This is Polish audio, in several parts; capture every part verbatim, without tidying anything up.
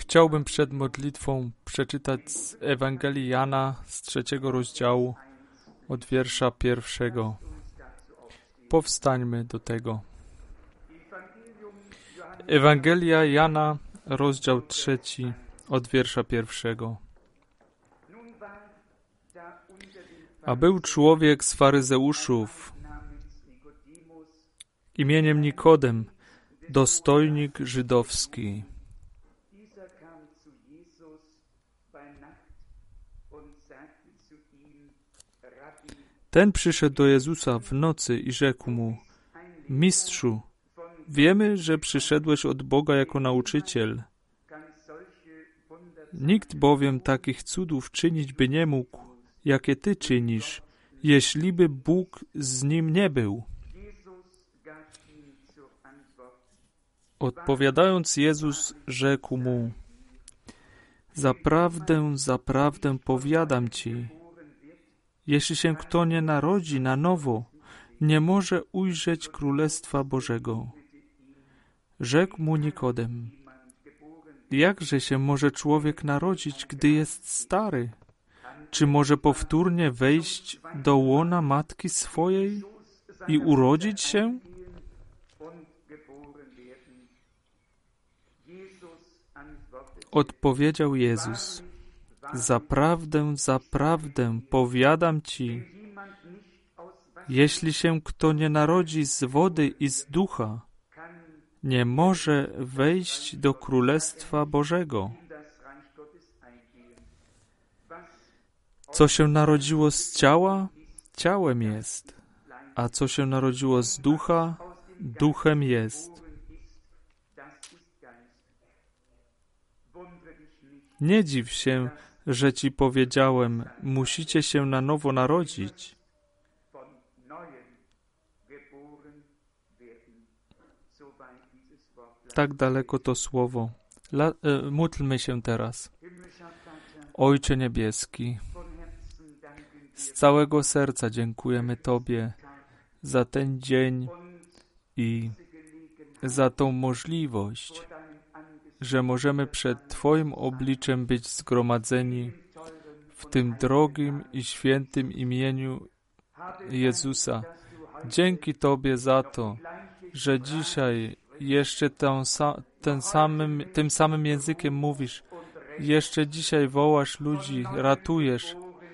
Chciałbym przed modlitwą przeczytać z Ewangelii Jana z trzeciego rozdziału od wiersza pierwszego. Powstańmy do tego. Ewangelia Jana, rozdział trzeci, od wiersza pierwszego. A był człowiek z faryzeuszów imieniem Nikodem, dostojnik żydowski. Ten przyszedł do Jezusa w nocy i rzekł mu: Mistrzu, wiemy, że przyszedłeś od Boga jako nauczyciel. Nikt bowiem takich cudów czynić by nie mógł, jakie Ty czynisz, jeśliby Bóg z nim nie był. Odpowiadając, Jezus rzekł mu: Zaprawdę, zaprawdę powiadam Ci, jeśli się kto nie narodzi na nowo, nie może ujrzeć Królestwa Bożego. Rzekł mu Nikodem: Jakże się może człowiek narodzić, gdy jest stary? Czy może powtórnie wejść do łona matki swojej i urodzić się? Odpowiedział Jezus: Zaprawdę, zaprawdę powiadam Ci, jeśli się kto nie narodzi z wody i z ducha, nie może wejść do Królestwa Bożego. Co się narodziło z ciała, ciałem jest, a co się narodziło z ducha, duchem jest. Nie dziw się, że Ci powiedziałem, musicie się na nowo narodzić. Tak daleko to słowo. La, e, módlmy się teraz. Ojcze Niebieski, z całego serca dziękujemy Tobie za ten dzień i za tą możliwość, że możemy przed Twoim obliczem być zgromadzeni w tym drogim i świętym imieniu Jezusa. Dzięki Tobie za to, że dzisiaj jeszcze tą, ten samym, tym samym językiem mówisz. Jeszcze dzisiaj wołasz ludzi, ratujesz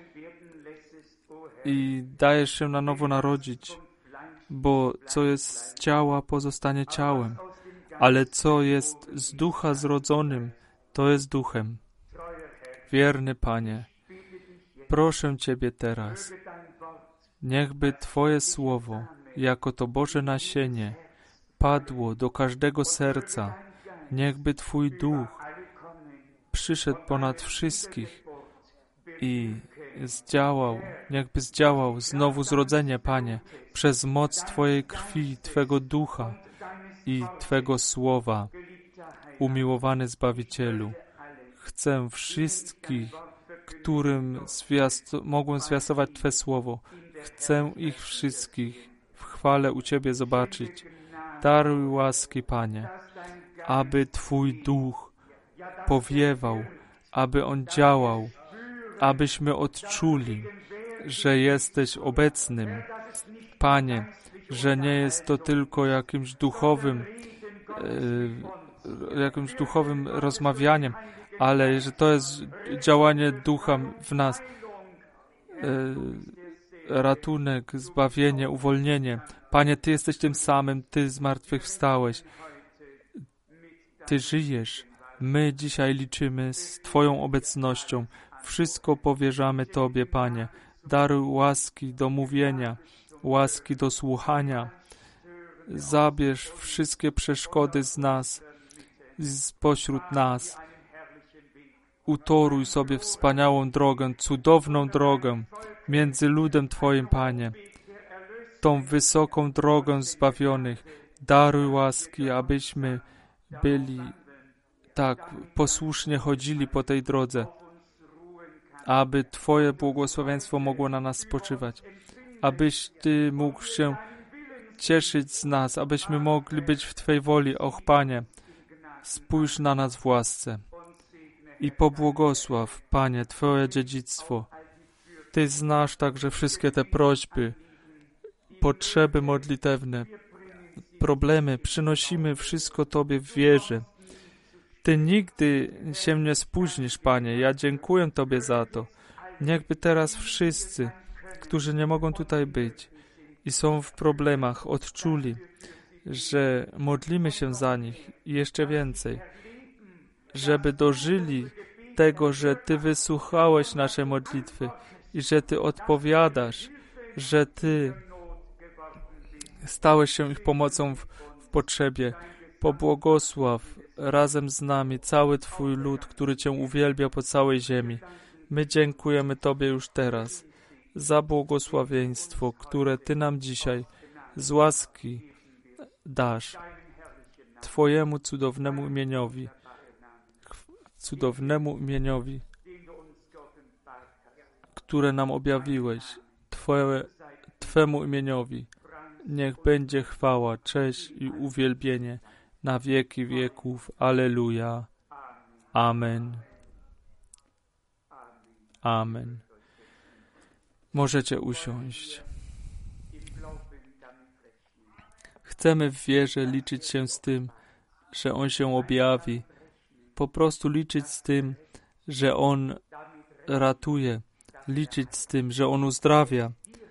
i dajesz się na nowo narodzić, bo co jest z ciała, pozostanie ciałem, ale co jest z ducha zrodzonym, to jest duchem. Wierny Panie, proszę Ciebie teraz, niechby Twoje słowo, jako to Boże nasienie, padło do każdego serca, niechby Twój duch przyszedł ponad wszystkich i zdziałał, niechby zdziałał znowu zrodzenie, Panie, przez moc Twojej krwi, Twego ducha i Twego słowa. Umiłowany Zbawicielu, chcę wszystkich, którym zwiasto- mogą zwiastować Twe słowo, chcę ich wszystkich w chwale u Ciebie zobaczyć. Daruj łaski, Panie, aby Twój duch powiewał, aby on działał, abyśmy odczuli, że jesteś obecnym. Panie, że nie jest to tylko jakimś duchowym, e, jakimś duchowym rozmawianiem, ale że to jest działanie ducha w nas. E, ratunek, zbawienie, uwolnienie. Panie, Ty jesteś tym samym, Ty zmartwychwstałeś. Ty żyjesz. My dzisiaj liczymy z Twoją obecnością. Wszystko powierzamy Tobie, Panie. Daruj łaski do mówienia, łaski do słuchania. Zabierz wszystkie przeszkody z nas, spośród nas. Utoruj sobie wspaniałą drogę, cudowną drogę między ludem Twoim, Panie. Tą wysoką drogę zbawionych. Daruj łaski, abyśmy byli tak posłusznie chodzili po tej drodze, aby Twoje błogosławieństwo mogło na nas spoczywać, abyś Ty mógł się cieszyć z nas, abyśmy mogli być w Twojej woli. Och, Panie, spójrz na nas w łasce. i pobłogosław, Panie, Twoje dziedzictwo. Ty znasz także wszystkie te prośby, potrzeby modlitewne, problemy. Przynosimy wszystko Tobie w wierze. Ty nigdy się nie spóźnisz, Panie. Ja dziękuję Tobie za to. Niechby teraz wszyscy, którzy nie mogą tutaj być i są w problemach, odczuli, że modlimy się za nich i jeszcze więcej, żeby dożyli tego, że Ty wysłuchałeś naszej modlitwy i że Ty odpowiadasz, że Ty stałeś się ich pomocą w, w potrzebie. Pobłogosław razem z nami cały Twój lud, który Cię uwielbia po całej ziemi. My dziękujemy Tobie już teraz za błogosławieństwo, które Ty nam dzisiaj z łaski dasz Twojemu cudownemu imieniowi, cudownemu imieniowi, które nam objawiłeś, Twoje, Twemu imieniowi. Niech będzie chwała, cześć i uwielbienie na wieki wieków. Alleluja. Amen. Amen. Możecie usiąść. Chcemy w wierze liczyć się z tym, że On się objawi. Po prostu liczyć z tym, że On ratuje. Liczyć z tym, że On uzdrawia.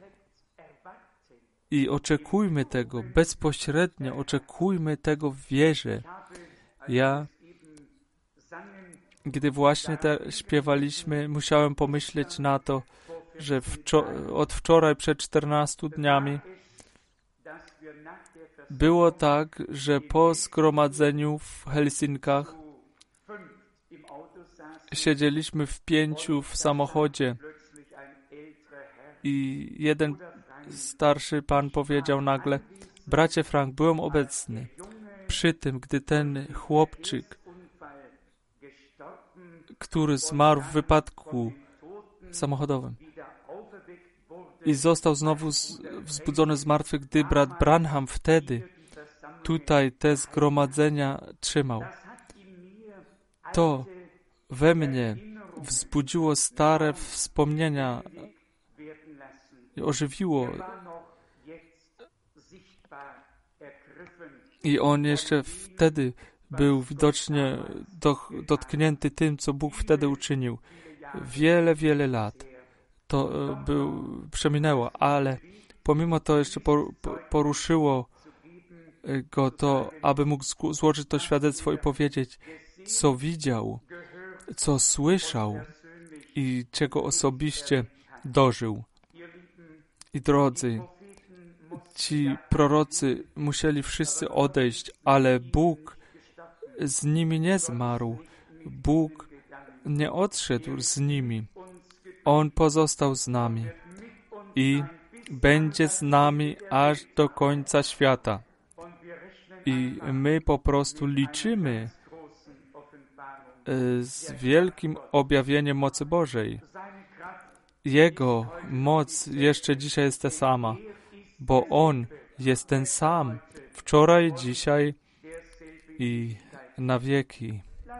I oczekujmy tego, bezpośrednio oczekujmy tego w wierze. Ja, gdy właśnie te śpiewaliśmy, musiałem pomyśleć na to, że wczo- od wczoraj przed czternastoma dniami było tak, że po zgromadzeniu w Helsinkach siedzieliśmy w pięciu w samochodzie i jeden starszy pan powiedział nagle: bracie Frank, byłem obecny przy tym, gdy ten chłopczyk, który zmarł w wypadku samochodowym i został znowu z, wzbudzony z martwych, gdy brat Branham wtedy tutaj te zgromadzenia trzymał. To we mnie wzbudziło stare wspomnienia i ożywiło. I on jeszcze wtedy był widocznie do, dotknięty tym, co Bóg wtedy uczynił. Wiele, wiele lat to był, przeminęło, ale pomimo to jeszcze poruszyło go to, aby mógł złożyć to świadectwo i powiedzieć, co widział, co słyszał i czego osobiście dożył. I drodzy, ci prorocy musieli wszyscy odejść, ale Bóg z nimi nie zmarł. Bóg nie odszedł z nimi. On pozostał z nami i będzie z nami aż do końca świata. I my po prostu liczymy z wielkim objawieniem mocy Bożej. Jego moc jeszcze dzisiaj jest ta sama, bo On jest ten sam, wczoraj, dzisiaj i na wieki.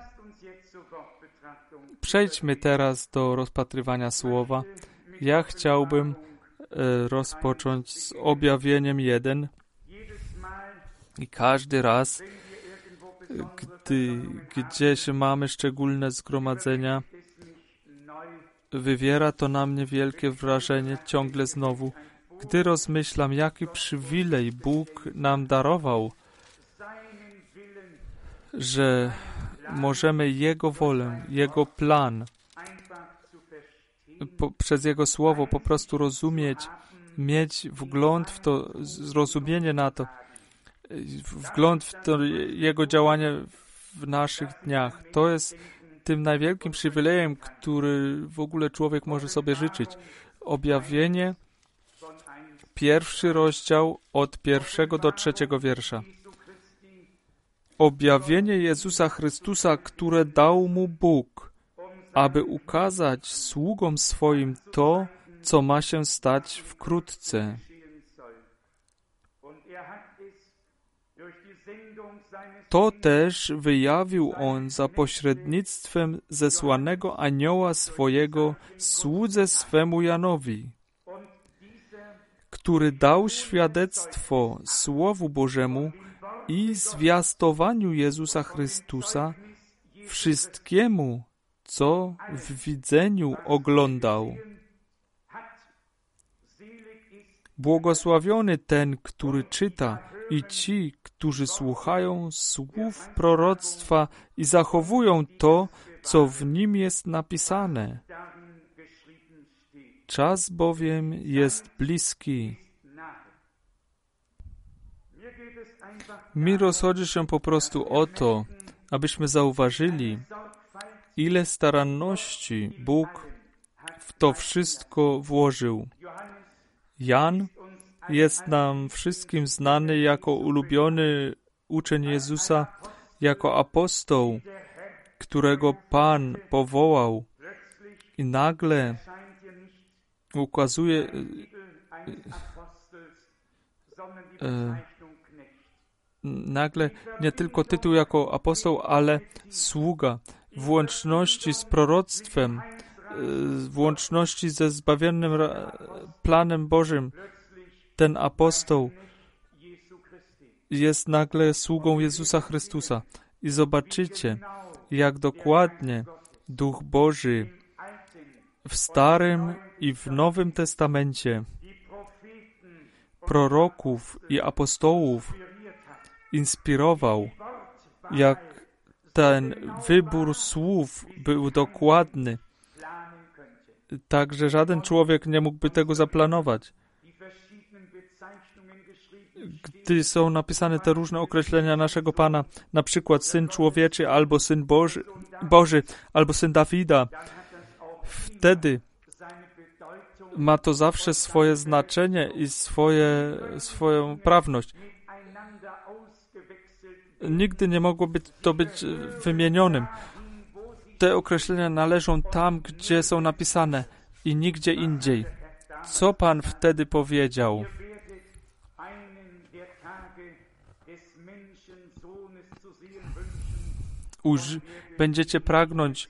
Przejdźmy teraz do rozpatrywania Słowa. Ja chciałbym e, rozpocząć z objawieniem jeden i każdy raz, gdy gdzieś mamy szczególne zgromadzenia, wywiera to na mnie wielkie wrażenie ciągle znowu, gdy rozmyślam, jaki przywilej Bóg nam darował, że możemy Jego wolę, Jego plan po, przez Jego Słowo po prostu rozumieć, mieć wgląd w to, zrozumienie na to, wgląd w to Jego działanie w naszych dniach. To jest tym największym przywilejem, który w ogóle człowiek może sobie życzyć. Objawienie, pierwszy rozdział od pierwszego do trzeciego wiersza. Objawienie Jezusa Chrystusa, które dał mu Bóg, aby ukazać sługom swoim to, co ma się stać wkrótce. To też wyjawił On za pośrednictwem zesłanego anioła swojego słudze swemu Janowi, który dał świadectwo Słowu Bożemu i zwiastowaniu Jezusa Chrystusa wszystkiemu, co w widzeniu oglądał. Błogosławiony ten, który czyta, i ci, którzy słuchają słów proroctwa i zachowują to, co w nim jest napisane. Czas bowiem jest bliski. Mi rozchodzi się po prostu o to, abyśmy zauważyli, ile staranności Bóg w to wszystko włożył. Jan jest nam wszystkim znany jako ulubiony uczeń Jezusa, jako apostoł, którego Pan powołał i nagle ukazuje e, e, nagle nie tylko tytuł jako apostoł, ale sługa w łączności z proroctwem, w łączności ze zbawiennym planem Bożym. Ten apostoł jest nagle sługą Jezusa Chrystusa. I zobaczycie, jak dokładnie Duch Boży w Starym i w Nowym Testamencie proroków i apostołów inspirował, jak ten wybór słów był dokładny, tak że żaden człowiek nie mógłby tego zaplanować. Gdy są napisane te różne określenia naszego Pana, na przykład Syn Człowieczy, albo Syn Boży, Boży, albo Syn Dawida, wtedy ma to zawsze swoje znaczenie i swoje, swoją prawność. Nigdy nie mogłoby to być wymienionym. Te określenia należą tam, gdzie są napisane i nigdzie indziej. Co Pan wtedy powiedział? Uż, będziecie pragnąć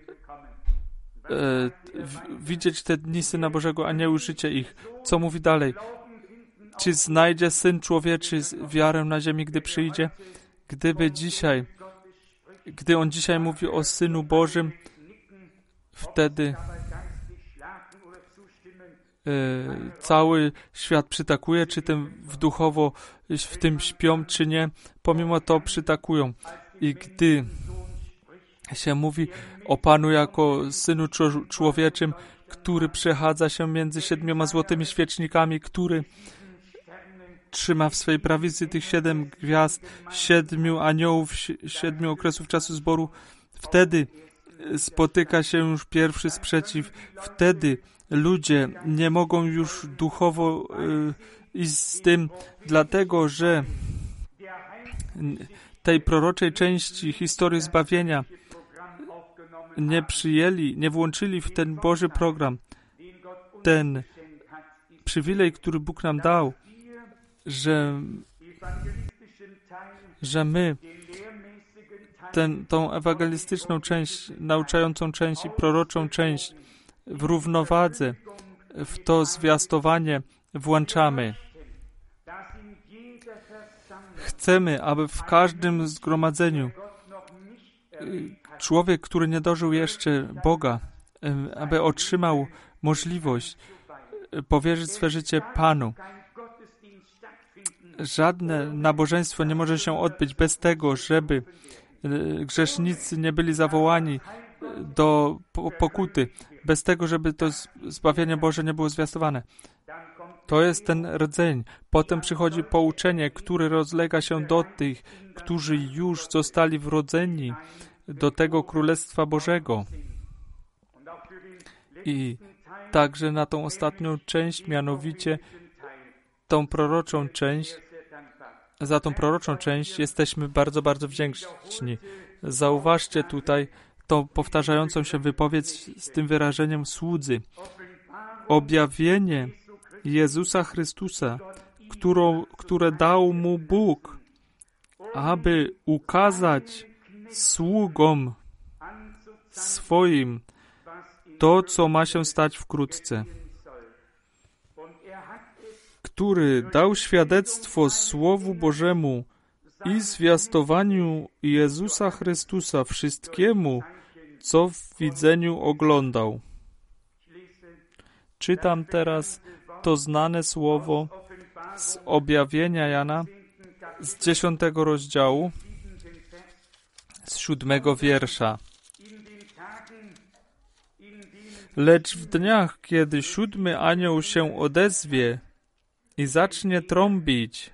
e, w, widzieć te dni Syna Bożego, a nie użycie ich. Co mówi dalej? Czy znajdzie Syn Człowieczy wiarę na ziemi, gdy przyjdzie? Gdyby dzisiaj, gdy On dzisiaj mówi o Synu Bożym, wtedy e, cały świat przytakuje, czy tym w duchowo w tym śpią, czy nie. Pomimo to przytakują. I gdy się mówi o Panu jako Synu Człowieczym, który przechadza się między siedmioma złotymi świecznikami, który trzyma w swej prawicy tych siedem gwiazd, siedmiu aniołów, siedmiu okresów czasu zboru, wtedy spotyka się już pierwszy sprzeciw. Wtedy ludzie nie mogą już duchowo y, iść z tym, dlatego że tej proroczej części historii zbawienia nie przyjęli, nie włączyli w ten Boży program. Ten przywilej, który Bóg nam dał, że, że my ten, tą ewangelistyczną część, nauczającą część i proroczą część w równowadze, w to zwiastowanie włączamy. Chcemy, aby w każdym zgromadzeniu człowiek, który nie dożył jeszcze Boga, aby otrzymał możliwość powierzyć swe życie Panu. Żadne nabożeństwo nie może się odbyć bez tego, żeby grzesznicy nie byli zawołani do pokuty, bez tego, żeby to zbawienie Boże nie było zwiastowane. To jest ten rdzeń. Potem przychodzi pouczenie, które rozlega się do tych, którzy już zostali wrodzeni do tego Królestwa Bożego. I także na tą ostatnią część, mianowicie tą proroczą część, za tą proroczą część jesteśmy bardzo, bardzo wdzięczni. Zauważcie tutaj tą powtarzającą się wypowiedź z tym wyrażeniem słudzy. Objawienie Jezusa Chrystusa, którą, które dał mu Bóg aby ukazać sługom swoim to, co ma się stać wkrótce, który dał świadectwo Słowu Bożemu i zwiastowaniu Jezusa Chrystusa wszystkiemu, co w widzeniu oglądał. Czytam teraz to znane słowo z objawienia Jana z dziesiątego rozdziału, z siódmego wiersza. Lecz w dniach, kiedy siódmy anioł się odezwie i zacznie trąbić,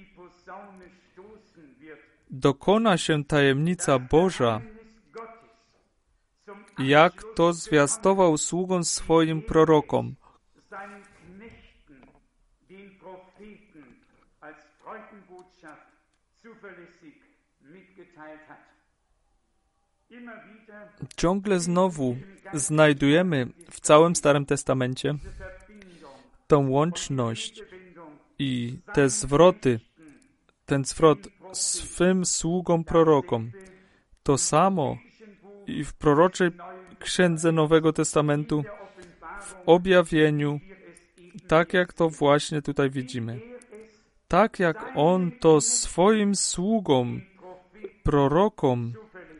dokona się tajemnica Boża, jak to zwiastował sługom swoim prorokom. Ciągle znowu znajdujemy w całym Starym Testamencie tą łączność i te zwroty, ten zwrot swym sługom prorokom. To samo i w proroczej księdze Nowego Testamentu, w objawieniu, tak jak to właśnie tutaj widzimy. Tak jak On to swoim sługom, prorokom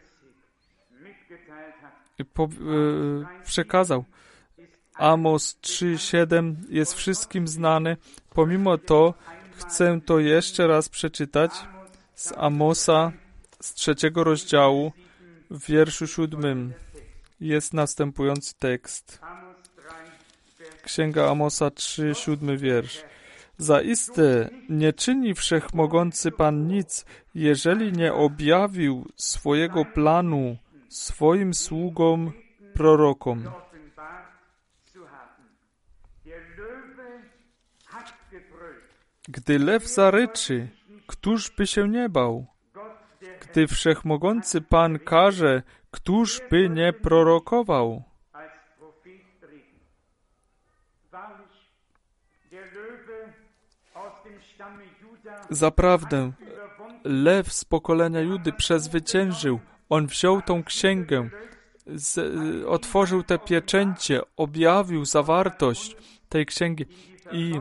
po, e, przekazał. Amos trzy siedem jest wszystkim znany. Pomimo to chcę to jeszcze raz przeczytać z Amosa z trzeciego rozdziału w wierszu siódmym. Jest następujący tekst. Księga Amosa trzy, siódmy wiersz. Zaiste nie czyni wszechmogący Pan nic, jeżeli nie objawił swojego planu swoim sługom, prorokom. Gdy lew zaryczy, któż by się nie bał? Gdy wszechmogący Pan każe, któż by nie prorokował? Zaprawdę, lew z pokolenia Judy przezwyciężył. On wziął tą księgę, z, otworzył te pieczęcie, objawił zawartość tej księgi i,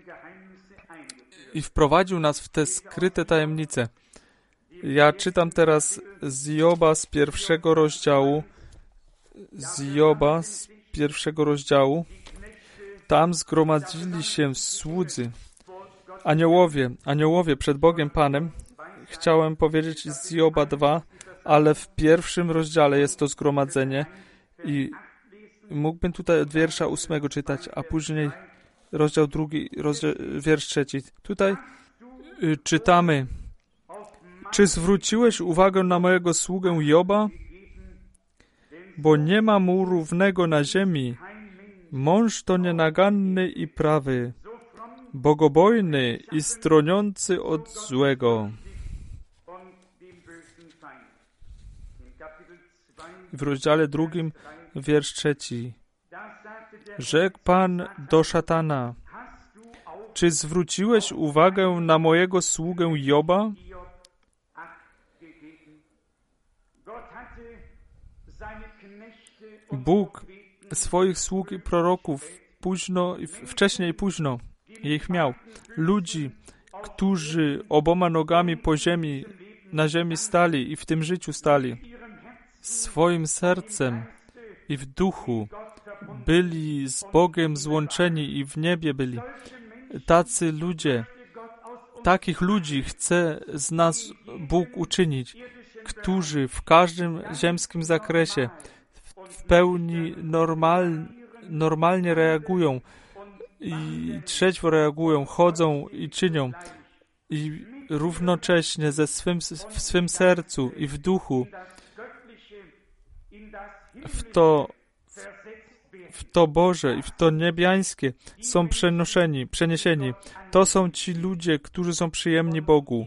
i wprowadził nas w te skryte tajemnice. Ja czytam teraz z Joba z pierwszego rozdziału, z Joba z pierwszego rozdziału. Tam zgromadzili się słudzy, aniołowie, aniołowie przed Bogiem Panem. Chciałem powiedzieć z Joba dwa, ale w pierwszym rozdziale jest to zgromadzenie i mógłbym tutaj od wiersza ósmego czytać, a później rozdział drugi, rozdział, wiersz trzeci. Tutaj y, czytamy: Czy zwróciłeś uwagę na mojego sługę Joba? Bo nie ma mu równego na ziemi. Mąż to nienaganny i prawy, bogobojny i stroniący od złego. W rozdziale drugim, wiersz trzeci. Rzekł Pan do szatana: Czy zwróciłeś uwagę na mojego sługę Joba? Bóg swoich sług i proroków późno, wcześniej i późno ich miał. Ludzi, którzy oboma nogami po ziemi, na ziemi stali i w tym życiu stali. Swoim sercem i w duchu byli z Bogiem złączeni i w niebie byli. Tacy ludzie, takich ludzi chce z nas Bóg uczynić, którzy w każdym ziemskim zakresie w pełni normal, normalnie reagują i trzeźwo reagują, chodzą i czynią i równocześnie ze swym, w swym sercu i w duchu w to, w to Boże i w to niebiańskie są przenoszeni, przeniesieni. To są ci ludzie, którzy są przyjemni Bogu.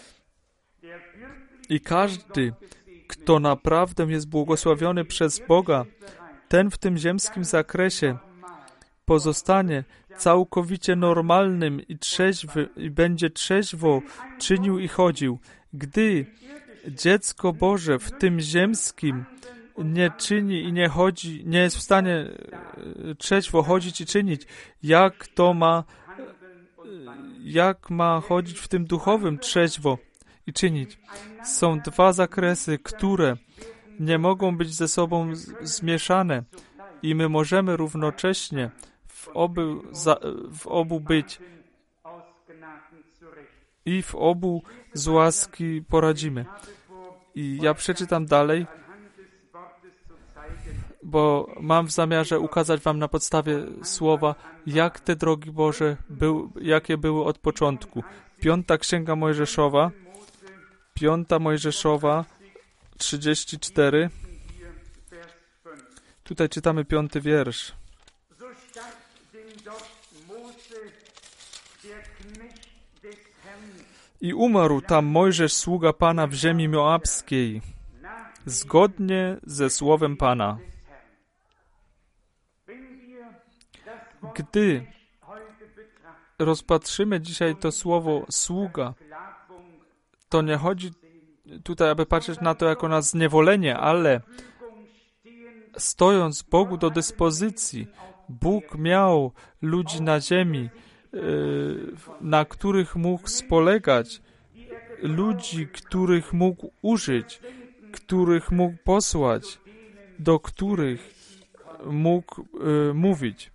I każdy, kto naprawdę jest błogosławiony przez Boga, ten w tym ziemskim zakresie pozostanie całkowicie normalnym i trzeźwy i będzie trzeźwo czynił i chodził. Gdy dziecko Boże w tym ziemskim nie czyni i nie chodzi, nie jest w stanie trzeźwo chodzić i czynić, jak to ma, jak ma chodzić w tym duchowym trzeźwo i czynić? Są dwa zakresy, które nie mogą być ze sobą z- zmieszane i my możemy równocześnie w obu, za, w obu być i w obu z łaski poradzimy. I ja przeczytam dalej, bo mam w zamiarze ukazać wam na podstawie słowa, jak te drogi Boże, był, jakie były od początku. Piąta Księga Mojżeszowa, Piąta Mojżeszowa, trzydzieści cztery. Tutaj czytamy piąty wiersz. I umarł tam Mojżesz, sługa Pana, w ziemi moabskiej, zgodnie ze słowem Pana. Gdy rozpatrzymy dzisiaj to słowo sługa, to nie chodzi tutaj, aby patrzeć na to jako na zniewolenie, ale stojąc Bogu do dyspozycji, Bóg miał ludzi na ziemi, na których mógł spolegać, ludzi, których mógł użyć, których mógł posłać, do których mógł y, mówić.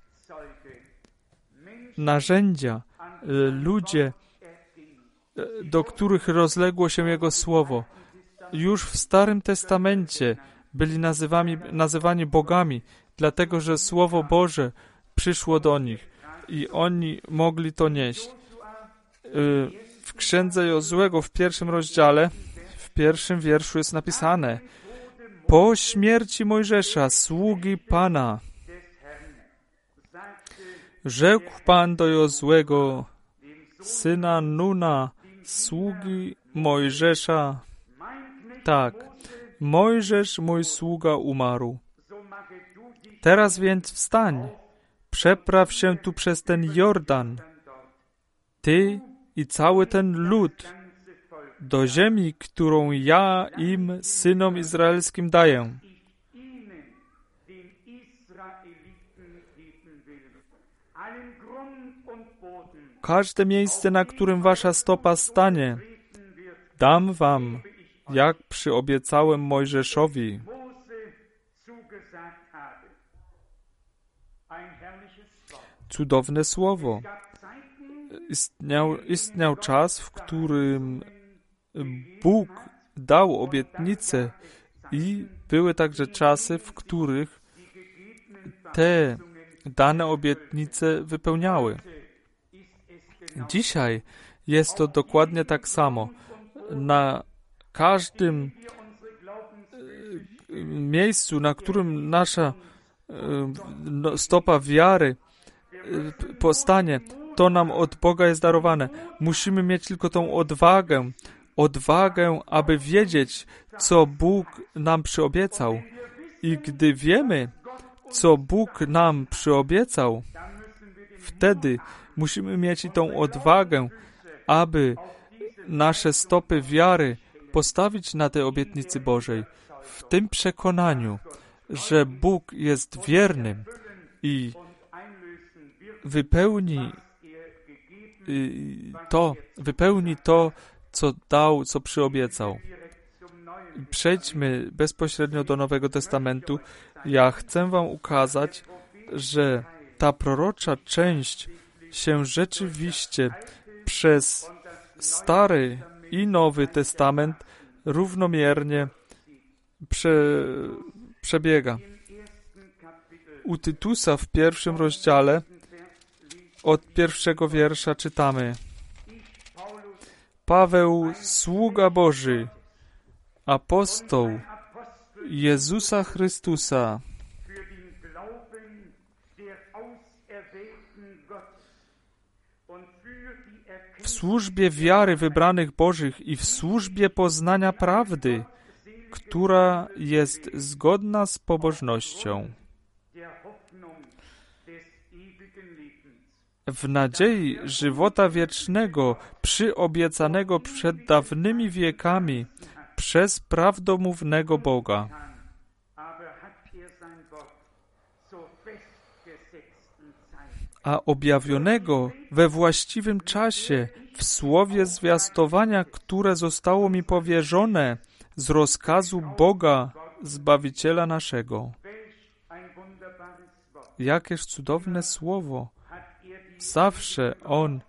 Narzędzia, y, ludzie, y, do których rozległo się Jego Słowo. Już w Starym Testamencie byli nazywani, nazywani bogami, dlatego że Słowo Boże przyszło do nich i oni mogli to nieść. Y, w Księdze Jozłego w pierwszym rozdziale, w pierwszym wierszu jest napisane: po śmierci Mojżesza, sługi Pana, rzekł Pan do Jozłego, syna Nuna, sługi Mojżesza, tak, Mojżesz, mój sługa, umarł. Teraz więc wstań, przepraw się tu przez ten Jordan, ty i cały ten lud, do ziemi, którą ja im, synom izraelskim, daję. Każde miejsce, na którym wasza stopa stanie, dam wam, jak przyobiecałem Mojżeszowi. Cudowne słowo. Istniał, istniał czas, w którym Bóg dał obietnice i były także czasy, w których te dane obietnice wypełniały. Dzisiaj jest to dokładnie tak samo. Na każdym miejscu, na którym nasza stopa wiary powstanie, to nam od Boga jest darowane. Musimy mieć tylko tą odwagę, odwagę, aby wiedzieć, co Bóg nam przyobiecał. I gdy wiemy, co Bóg nam przyobiecał, wtedy musimy mieć i tą odwagę, aby nasze stopy wiary postawić na tej obietnicy Bożej, w tym przekonaniu, że Bóg jest wiernym i wypełni to, wypełni to, co dał, co przyobiecał. Przejdźmy bezpośrednio do Nowego Testamentu. Ja chcę wam ukazać, że ta prorocza część się rzeczywiście przez Stary i Nowy Testament równomiernie prze, przebiega. U Tytusa w pierwszym rozdziale od pierwszego wiersza czytamy: Paweł, sługa Boży, apostoł Jezusa Chrystusa, w służbie wiary wybranych Bożych i w służbie poznania prawdy, która jest zgodna z pobożnością. w nadziei żywota wiecznego, przyobiecanego przed dawnymi wiekami przez prawdomównego Boga. A objawionego we właściwym czasie, w słowie zwiastowania, które zostało mi powierzone z rozkazu Boga, Zbawiciela naszego. Jakież cudowne słowo. Zawsze On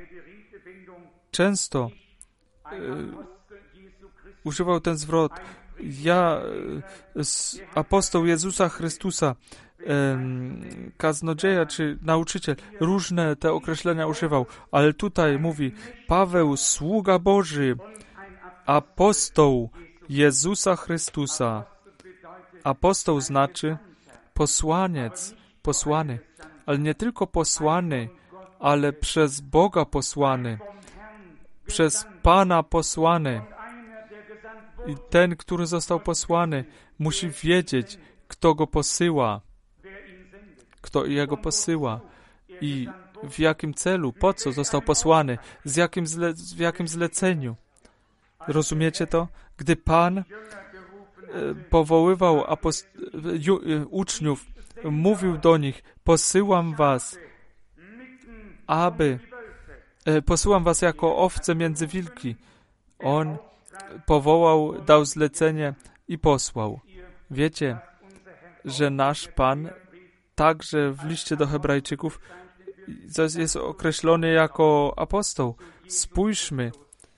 często y, używał ten zwrot. Ja, y, apostoł Jezusa Chrystusa, y, kaznodzieja czy nauczyciel, różne te określenia używał, ale tutaj mówi Paweł, sługa Boży, apostoł Jezusa Chrystusa. Apostoł znaczy posłaniec, posłany, ale nie tylko posłany, ale przez Boga posłany, przez Pana posłany. I ten, który został posłany, musi wiedzieć, kto go posyła, kto jego posyła i w jakim celu, po co został posłany, z jakim zle, w jakim zleceniu. Rozumiecie to? Gdy Pan e, powoływał apost- ju, e, uczniów, mówił do nich, posyłam was, aby, e, posyłam was jako owce między wilki. On powołał, dał zlecenie i posłał. Wiecie, że nasz Pan także w liście do Hebrajczyków jest określony jako apostoł. Spójrzmy,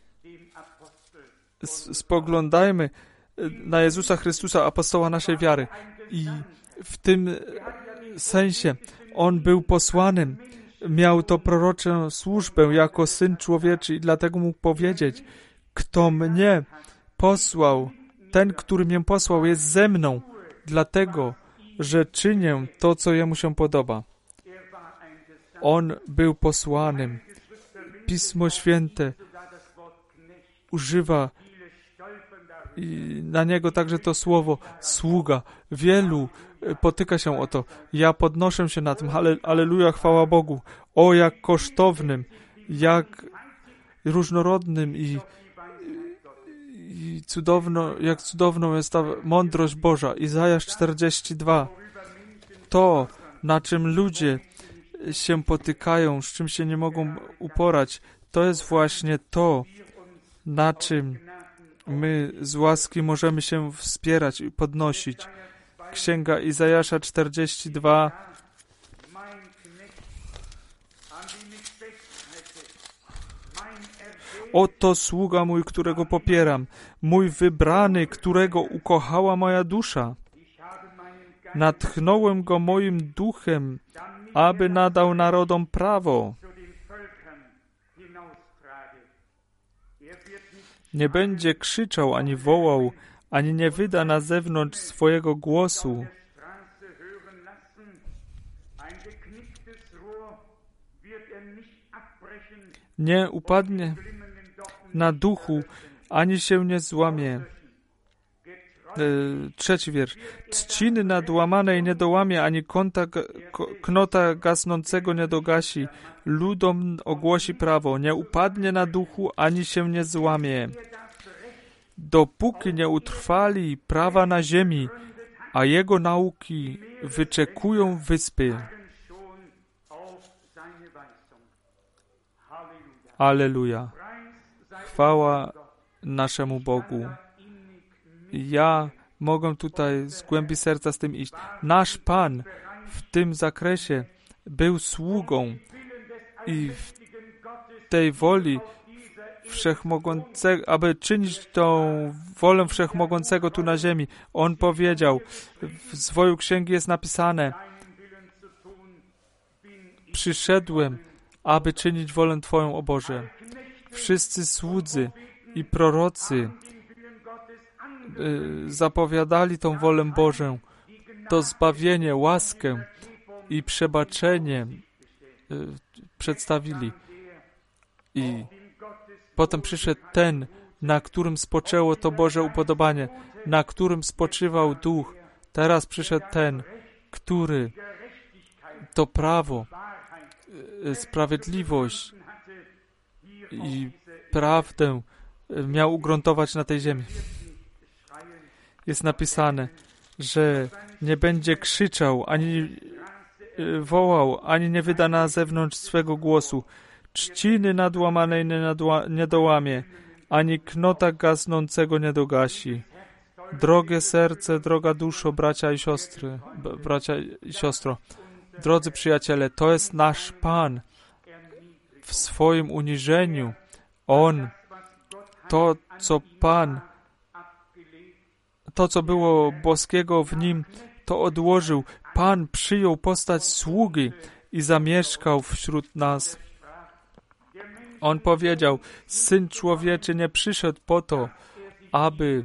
spoglądajmy na Jezusa Chrystusa, apostoła naszej wiary. I w tym sensie On był posłanym, miał to proroczą służbę jako Syn Człowieczy i dlatego mógł powiedzieć, kto mnie posłał, ten, który mnie posłał, jest ze mną, dlatego, że czynię to, co Jemu się podoba. On był posłanym. Pismo Święte używa i na niego także to słowo sługa. Wielu potyka się o to. Ja podnoszę się na tym. Halle, Alleluja, chwała Bogu. O, jak kosztownym, jak różnorodnym i, i cudowno, jak cudowną jest ta mądrość Boża. Izajasz czterdzieści dwa. To, na czym ludzie się potykają, z czym się nie mogą uporać, to jest właśnie to, na czym my z łaski możemy się wspierać i podnosić. Księga Izajasza czterdzieści dwa. Oto sługa mój, którego popieram, mój wybrany, którego ukochała moja dusza. Natchnąłem go moim duchem, aby nadał narodom prawo. Nie będzie krzyczał, ani wołał, ani nie wyda na zewnątrz swojego głosu. Nie upadnie na duchu, ani się nie złamie. Trzeci wiersz. Trzciny nadłamanej nie dołamie, ani kąta, knota gasnącego nie dogasi. Ludom ogłosi prawo. Nie upadnie na duchu, ani się nie złamie. Dopóki nie utrwali prawa na ziemi, a jego nauki wyczekują wyspy. Alleluja. Chwała naszemu Bogu. Ja mogę tutaj z głębi serca z tym iść. Nasz Pan w tym zakresie był sługą i w tej woli Wszechmogącego, aby czynić tą wolę Wszechmogącego tu na ziemi. On powiedział, w swoją księgi jest napisane, przyszedłem, aby czynić wolę Twoją, o Boże. Wszyscy słudzy i prorocy y, zapowiadali tą wolę Bożą, to zbawienie, łaskę i przebaczenie y, przedstawili. I potem przyszedł ten, na którym spoczęło to Boże upodobanie, na którym spoczywał Duch. Teraz przyszedł ten, który to prawo sprawiedliwość i prawdę miał ugruntować na tej ziemi. Jest napisane, że nie będzie krzyczał, ani wołał, ani nie wyda na zewnątrz swego głosu. Trzciny nadłamanej nie, nadła, nie dołamie, ani knota gasnącego nie dogasi. Drogie serce, droga duszo, bracia i siostry, b- bracia i siostro. Drodzy przyjaciele, to jest nasz Pan. W swoim uniżeniu On, to co Pan, to co było boskiego w Nim, to odłożył. Pan przyjął postać sługi i zamieszkał wśród nas. On powiedział, Syn Człowieczy nie przyszedł po to, aby,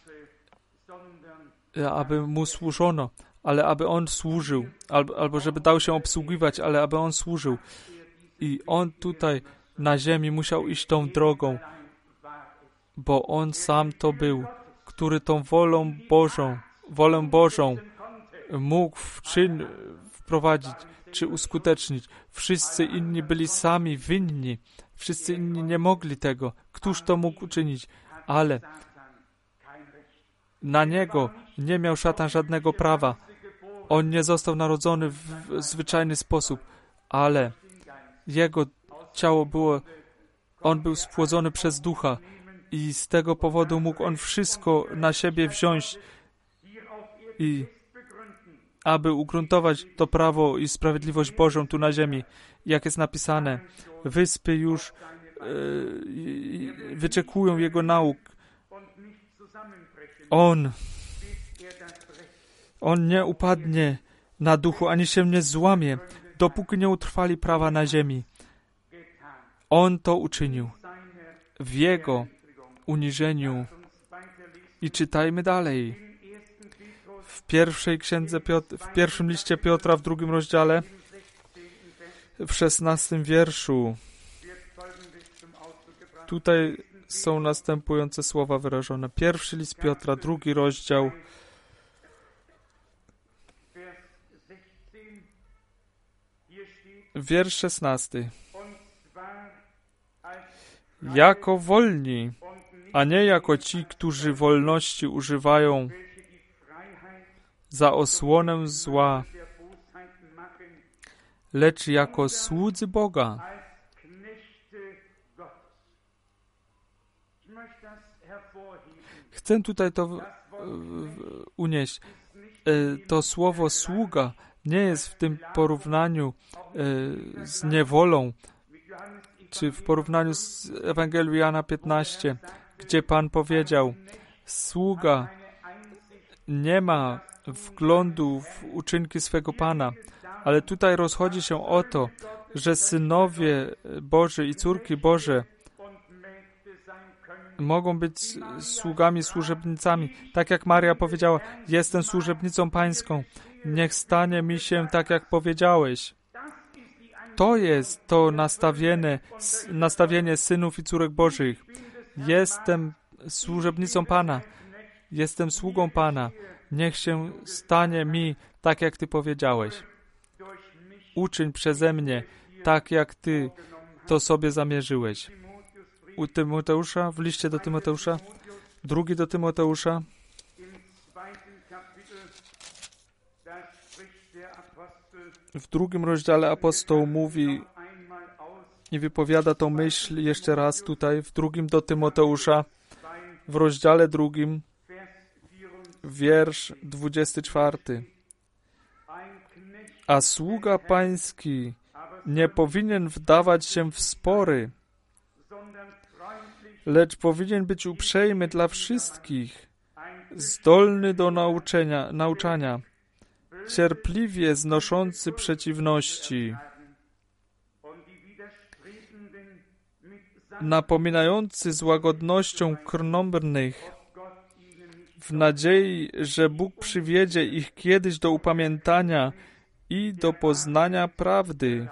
aby Mu służono, ale aby On służył, albo, albo żeby dał się obsługiwać, ale aby On służył. I On tutaj na ziemi musiał iść tą drogą, bo On sam to był, który tą wolą Bożą, wolę Bożą mógł w czyn wprowadzić, czy uskutecznić. Wszyscy inni byli sami winni. Wszyscy inni nie mogli tego. Któż to mógł uczynić? Ale na Niego nie miał szatan żadnego prawa. On nie został narodzony w zwyczajny sposób, ale Jego ciało było, On był spłodzony przez Ducha i z tego powodu mógł On wszystko na siebie wziąć i aby ugruntować to prawo i sprawiedliwość Bożą tu na ziemi. Jak jest napisane, wyspy już yy, wyczekują Jego nauk. On, On nie upadnie na duchu, ani się nie złamie, dopóki nie utrwali prawa na ziemi. On to uczynił w Jego uniżeniu. I czytajmy dalej. W pierwszej księdze Piotr, w pierwszym liście Piotra, w drugim rozdziale, w szesnastym wierszu. Tutaj są następujące słowa wyrażone. Pierwszy list Piotra, drugi rozdział, wiersz szesnasty. Jako wolni, a nie jako ci, którzy wolności używają za osłonę zła, lecz jako słudzy Boga. Chcę tutaj to unieść. To słowo sługa nie jest w tym porównaniu z niewolą, czy w porównaniu z Ewangelią Jana piętnaście, gdzie Pan powiedział, sługa nie ma wglądu w uczynki swego Pana, ale tutaj rozchodzi się o to, że synowie Boży i córki Boże mogą być sługami, służebnicami. Tak jak Maria powiedziała, jestem służebnicą Pańską. Niech stanie mi się tak, jak powiedziałeś. To jest to nastawienie, nastawienie synów i córek Bożych. Jestem służebnicą Pana. Jestem sługą Pana. Niech się stanie mi tak, jak Ty powiedziałeś. Uczyń przeze mnie tak, jak Ty to sobie zamierzyłeś. U Tymoteusza, w liście do Tymoteusza, drugi do Tymoteusza, w drugim rozdziale apostoł mówi i wypowiada tą myśl jeszcze raz tutaj, w drugim do Tymoteusza, w rozdziale drugim, wiersz dwudziesty czwarty. A sługa pański nie powinien wdawać się w spory, lecz powinien być uprzejmy dla wszystkich, zdolny do nauczenia, nauczania, cierpliwie znoszący przeciwności, napominający z łagodnością krnąbrnych, w nadziei, że Bóg przywiedzie ich kiedyś do upamiętania i do poznania prawdy,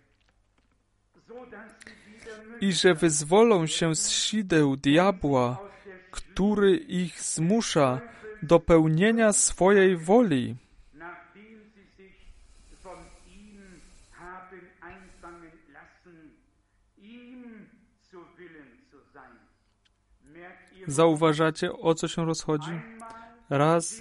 i że wyzwolą się z sideł diabła, który ich zmusza do pełnienia swojej woli. Zauważacie, o co się rozchodzi? Raz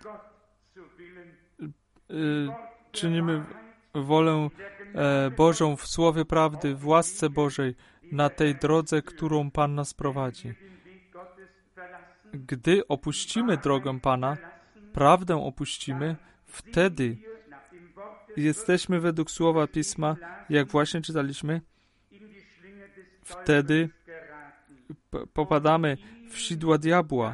y, czynimy wolę e, Bożą w Słowie Prawdy, w łasce Bożej, na tej drodze, którą Pan nas prowadzi. Gdy opuścimy drogę Pana, prawdę opuścimy, wtedy jesteśmy według Słowa Pisma, jak właśnie czytaliśmy, wtedy p- popadamy w sidła diabła,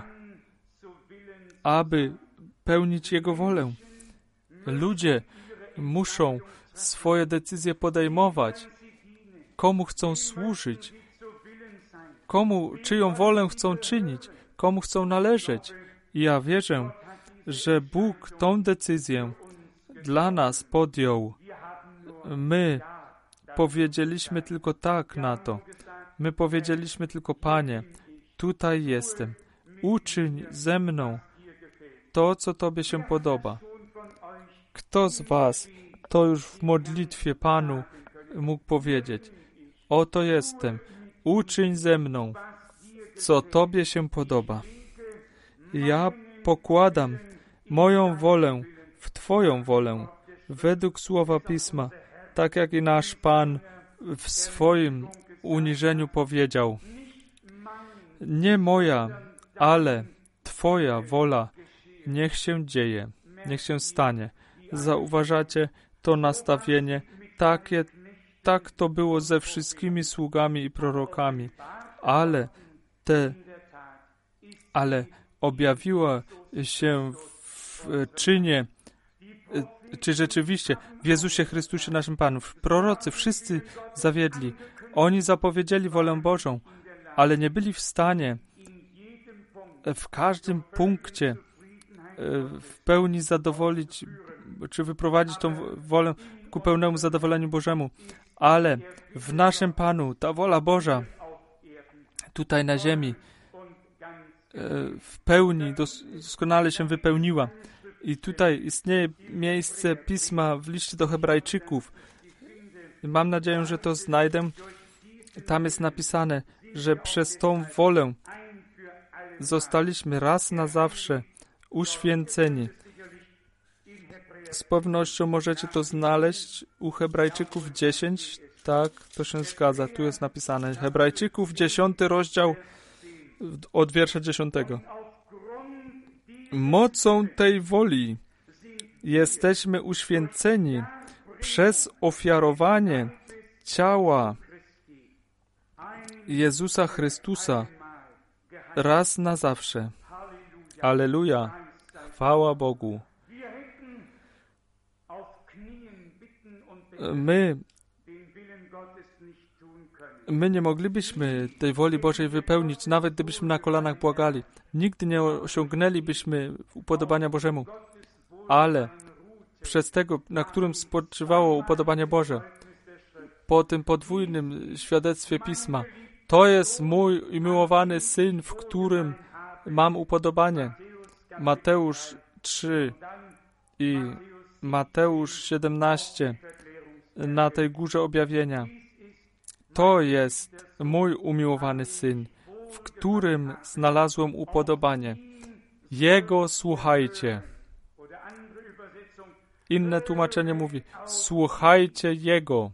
aby pełnić Jego wolę. Ludzie muszą swoje decyzje podejmować, komu chcą służyć, komu, czyją wolę chcą czynić, komu chcą należeć. I ja wierzę, że Bóg tą decyzję dla nas podjął. My powiedzieliśmy tylko tak na to. My powiedzieliśmy tylko, Panie, tutaj jestem. Uczyń ze mną to, co Tobie się podoba. Kto z was to już w modlitwie Panu mógł powiedzieć? Oto jestem. Uczyń ze mną, co Tobie się podoba. Ja pokładam moją wolę w Twoją wolę, według Słowa Pisma, tak jak i nasz Pan w swoim uniżeniu powiedział. Nie moja, ale Twoja wola niech się dzieje, niech się stanie. Zauważacie to nastawienie, takie, tak to było ze wszystkimi sługami i prorokami, ale te, ale objawiła się w czynie, czy rzeczywiście w Jezusie Chrystusie naszym Panu. Prorocy wszyscy zawiedli. Oni zapowiedzieli wolę Bożą, ale nie byli w stanie w każdym punkcie w pełni zadowolić, czy wyprowadzić tą wolę ku pełnemu zadowoleniu Bożemu. Ale w naszym Panu ta wola Boża tutaj na ziemi w pełni doskonale się wypełniła. I tutaj istnieje miejsce Pisma w liście do Hebrajczyków. Mam nadzieję, że to znajdę. Tam jest napisane, że przez tą wolę zostaliśmy raz na zawsze uświęceni. Z pewnością możecie to znaleźć u Hebrajczyków dziesięć. Tak, to się zgadza. Tu jest napisane. Hebrajczyków dziesiąty rozdział od wiersza dziesiątego. Mocą tej woli jesteśmy uświęceni przez ofiarowanie ciała Jezusa Chrystusa raz na zawsze. Alleluja. Chwała Bogu. My, my nie moglibyśmy tej woli Bożej wypełnić, nawet gdybyśmy na kolanach błagali. Nigdy nie osiągnęlibyśmy upodobania Bożemu. Ale przez tego, na którym spoczywało upodobanie Boże, po tym podwójnym świadectwie Pisma, to jest mój umiłowany Syn, w którym mam upodobanie. Mateusz trzy i Mateusz siedemnaście na tej górze objawienia. To jest mój umiłowany Syn, w którym znalazłem upodobanie. Jego słuchajcie. Inne tłumaczenie mówi, słuchajcie Jego.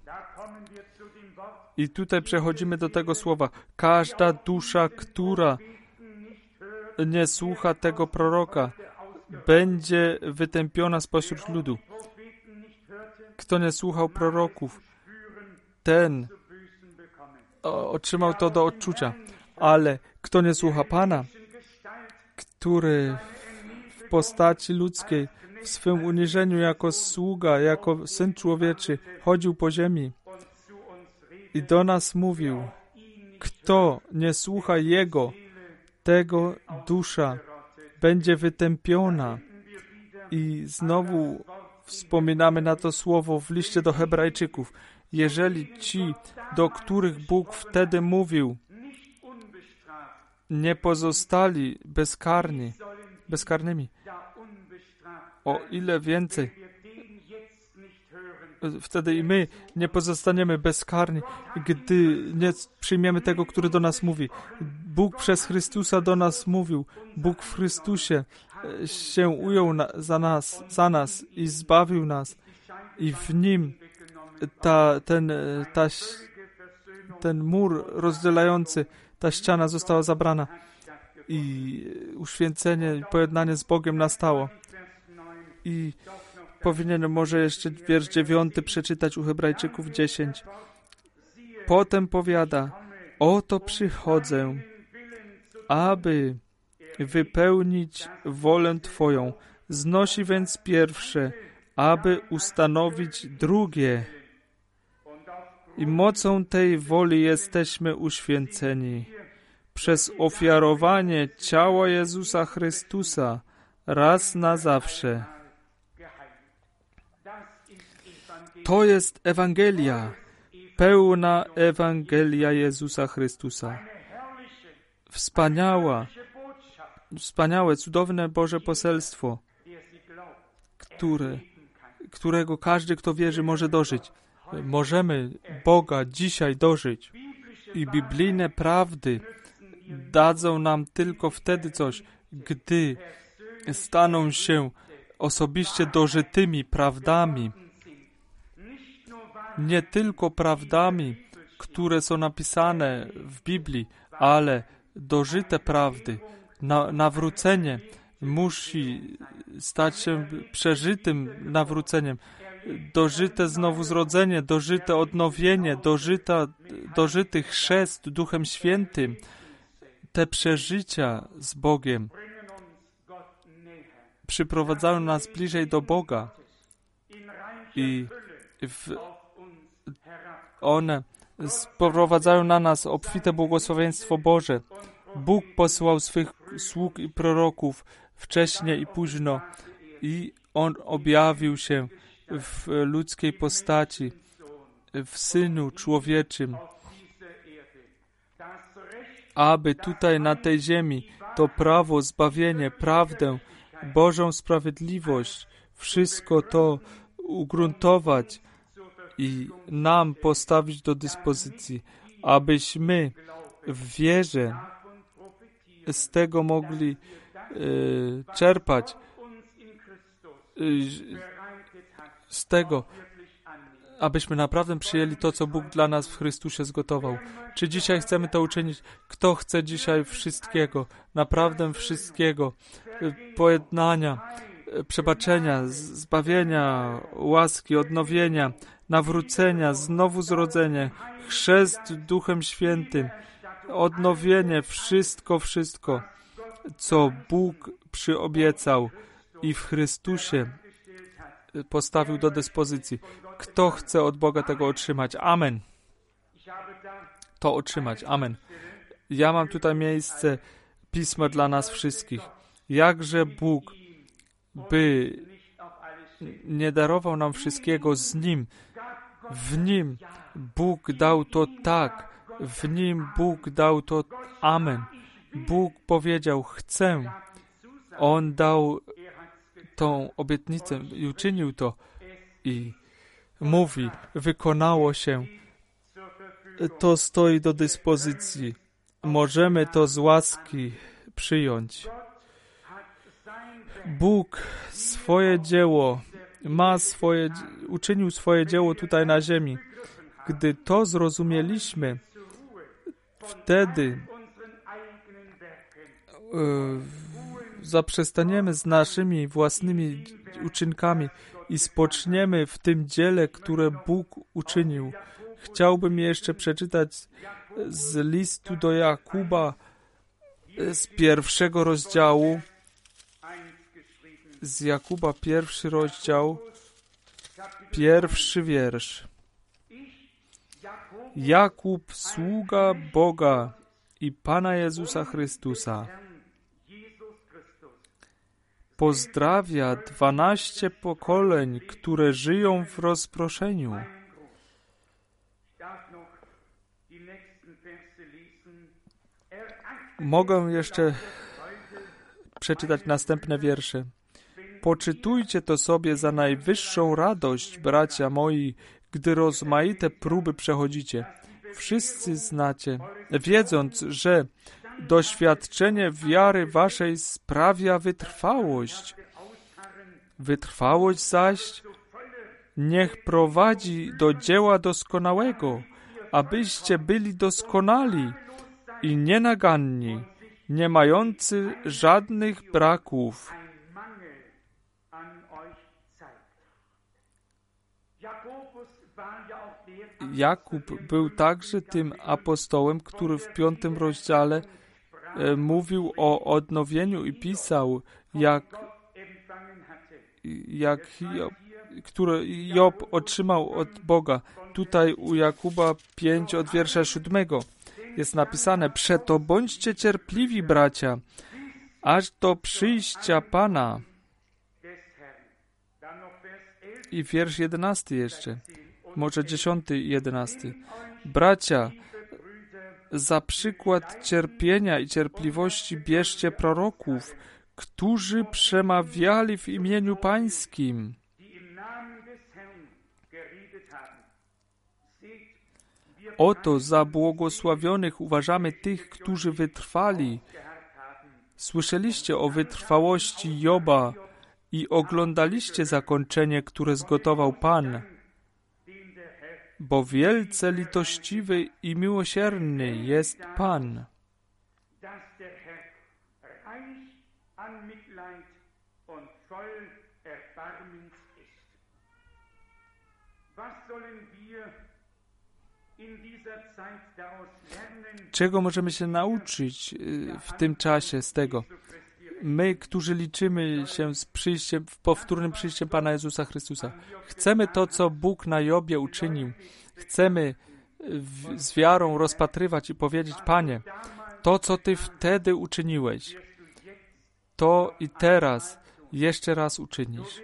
I tutaj przechodzimy do tego słowa. Każda dusza, która nie słucha tego proroka, będzie wytępiona spośród ludu. Kto nie słuchał proroków, ten otrzymał to do odczucia. Ale kto nie słucha Pana, który w postaci ludzkiej, w swym uniżeniu jako sługa, jako Syn Człowieczy chodził po ziemi i do nas mówił, kto nie słucha Jego, tego dusza będzie wytępiona. I znowu wspominamy na to słowo w liście do Hebrajczyków. Jeżeli ci, do których Bóg wtedy mówił, nie pozostali bezkarni, bezkarnymi, o ile więcej wtedy i my nie pozostaniemy bezkarni, gdy nie przyjmiemy tego, który do nas mówi. Bóg przez Chrystusa do nas mówił. Bóg w Chrystusie się ujął na, za nas, za nas i zbawił nas. I w Nim ta, ten, ta, ten mur rozdzielający, ta ściana została zabrana i uświęcenie i pojednanie z Bogiem nastało. I powinienem może jeszcze wiersz dziewiąty przeczytać u Hebrajczyków dziesięć. Potem powiada, oto przychodzę, aby wypełnić wolę Twoją. Znosi więc pierwsze, aby ustanowić drugie. I mocą tej woli jesteśmy uświęceni przez ofiarowanie ciała Jezusa Chrystusa raz na zawsze. To jest Ewangelia, pełna Ewangelia Jezusa Chrystusa. Wspaniała, wspaniałe, cudowne Boże poselstwo, które, którego każdy, kto wierzy, może dożyć. Możemy Boga dzisiaj dożyć. I biblijne prawdy dadzą nam tylko wtedy coś, gdy staną się osobiście dożytymi prawdami. Nie tylko prawdami, które są napisane w Biblii, ale dożyte prawdy. Na, nawrócenie musi stać się przeżytym nawróceniem. Dożyte znowu-zrodzenie, dożyte odnowienie, dożyta, dożyty chrzest Duchem Świętym. Te przeżycia z Bogiem przyprowadzają nas bliżej do Boga i w, one sprowadzają na nas obfite błogosławieństwo Boże. Bóg posłał swych sług i proroków wcześnie i późno i On objawił się w ludzkiej postaci, w Synu Człowieczym, aby tutaj na tej ziemi to prawo, zbawienie, prawdę, Bożą sprawiedliwość, wszystko to ugruntować i nam postawić do dyspozycji, abyśmy w wierze z tego mogli y, czerpać, y, z tego, abyśmy naprawdę przyjęli to, co Bóg dla nas w Chrystusie zgotował. Czy dzisiaj chcemy to uczynić? Kto chce dzisiaj wszystkiego, naprawdę wszystkiego, pojednania, przebaczenia, zbawienia, łaski, odnowienia, nawrócenia, znowu zrodzenie, chrzest Duchem Świętym, odnowienie, wszystko, wszystko, co Bóg przyobiecał i w Chrystusie postawił do dyspozycji. Kto chce od Boga tego otrzymać? Amen. To otrzymać. Amen. Ja mam tutaj miejsce, pismo dla nas wszystkich. Jakże Bóg by nie darował nam wszystkiego z Nim. W Nim Bóg dał to tak. W Nim Bóg dał to amen. Bóg powiedział, chcę. On dał tą obietnicę i uczynił to. I mówi, wykonało się. To stoi do dyspozycji. Możemy to z łaski przyjąć. Bóg swoje dzieło ma swoje, uczynił swoje dzieło tutaj na ziemi. Gdy to zrozumieliśmy, wtedy yy, zaprzestaniemy z naszymi własnymi uczynkami i spoczniemy w tym dziele, które Bóg uczynił. Chciałbym jeszcze przeczytać z listu do Jakuba z pierwszego rozdziału, z Jakuba pierwszy rozdział, pierwszy wiersz. Jakub, sługa Boga i Pana Jezusa Chrystusa, pozdrawia dwanaście pokoleń, które żyją w rozproszeniu. Mogę jeszcze przeczytać następne wiersze. Poczytujcie to sobie za najwyższą radość, bracia moi, gdy rozmaite próby przechodzicie. Wszyscy znacie, wiedząc, że doświadczenie wiary waszej sprawia wytrwałość. Wytrwałość zaś niech prowadzi do dzieła doskonałego, abyście byli doskonali i nienaganni, nie mający żadnych braków. Jakub był także tym apostołem, który w piątym rozdziale e, mówił o odnowieniu i pisał, jak, jak Job, które Job otrzymał od Boga. Tutaj u Jakuba pięć od wiersza siódmego jest napisane: przeto bądźcie cierpliwi, bracia, aż do przyjścia Pana. I wiersz jedenasty jeszcze. Może dziesiąty i jedenasty. Bracia, za przykład cierpienia i cierpliwości bierzcie proroków, którzy przemawiali w imieniu Pańskim. Oto za błogosławionych uważamy tych, którzy wytrwali. Słyszeliście o wytrwałości Joba i oglądaliście zakończenie, które zgotował Pan. Bo wielce litościwy i miłosierny jest Pan. Czego możemy się nauczyć w tym czasie z tego? My, którzy liczymy się z przyjściem, w powtórnym przyjściem Pana Jezusa Chrystusa. Chcemy to, co Bóg na Jobie uczynił. Chcemy w, z wiarą rozpatrywać i powiedzieć: Panie, to, co Ty wtedy uczyniłeś, to i teraz jeszcze raz uczynisz.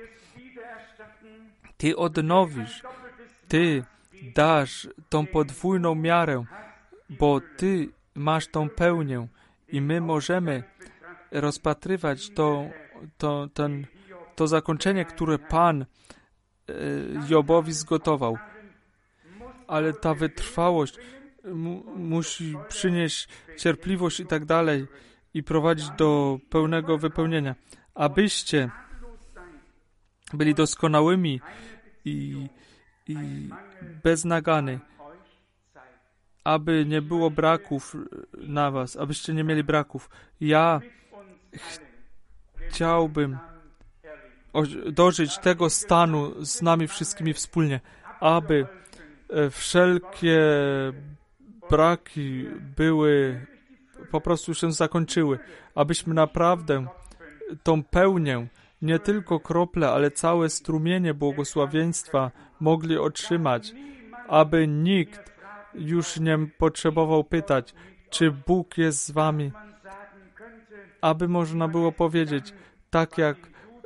Ty odnowisz, Ty dasz tą podwójną miarę, bo Ty masz tą pełnię i my możemy rozpatrywać to, to, ten, to zakończenie, które Pan Jobowi zgotował. Ale ta wytrwałość mu, musi przynieść cierpliwość i tak dalej i prowadzić do pełnego wypełnienia. Abyście byli doskonałymi i, i bez nagany, aby nie było braków na was, abyście nie mieli braków. Ja ch- chciałbym dożyć tego stanu z nami wszystkimi wspólnie, aby wszelkie braki były, po prostu się zakończyły, abyśmy naprawdę tą pełnię, nie tylko krople, ale całe strumienie błogosławieństwa mogli otrzymać, aby nikt już nie potrzebował pytać, czy Bóg jest z wami, aby można było powiedzieć, tak jak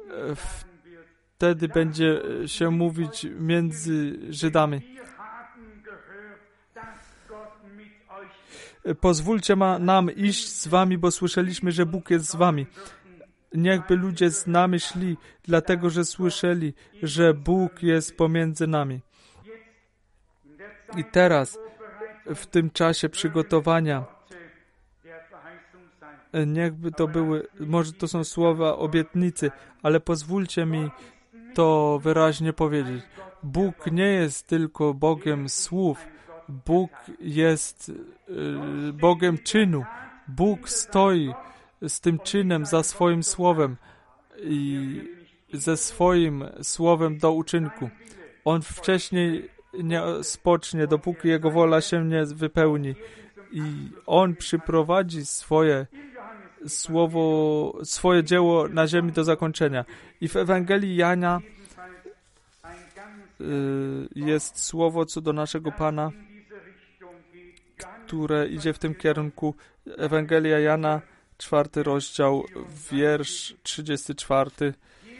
wtedy będzie się mówić między Żydami. Pozwólcie ma, nam iść z wami, bo słyszeliśmy, że Bóg jest z wami. Niechby ludzie z nami szli, dlatego że słyszeli, że Bóg jest pomiędzy nami. I teraz, w tym czasie przygotowania, niechby to były, może to są słowa obietnicy, ale pozwólcie mi to wyraźnie powiedzieć. Bóg nie jest tylko Bogiem słów, Bóg jest y, Bogiem czynu. Bóg stoi z tym czynem za swoim słowem i ze swoim słowem do uczynku. On wcześniej nie spocznie, dopóki Jego wola się nie wypełni. I On przyprowadzi swoje słowo, swoje dzieło na ziemi do zakończenia. I w Ewangelii Jana y, jest słowo co do naszego Pana, które idzie w tym kierunku. Ewangelia Jana, czwarty rozdział, wiersz trzydziesty czwarty.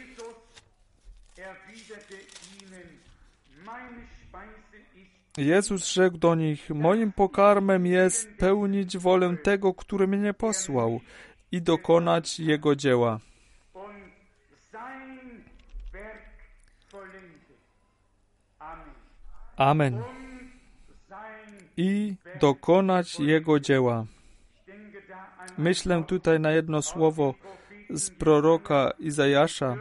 Jezus rzekł do nich: moim pokarmem jest pełnić wolę tego, który mnie posłał, i dokonać Jego dzieła. Amen. I dokonać Jego dzieła. Myślę tutaj na jedno słowo z proroka Izajasza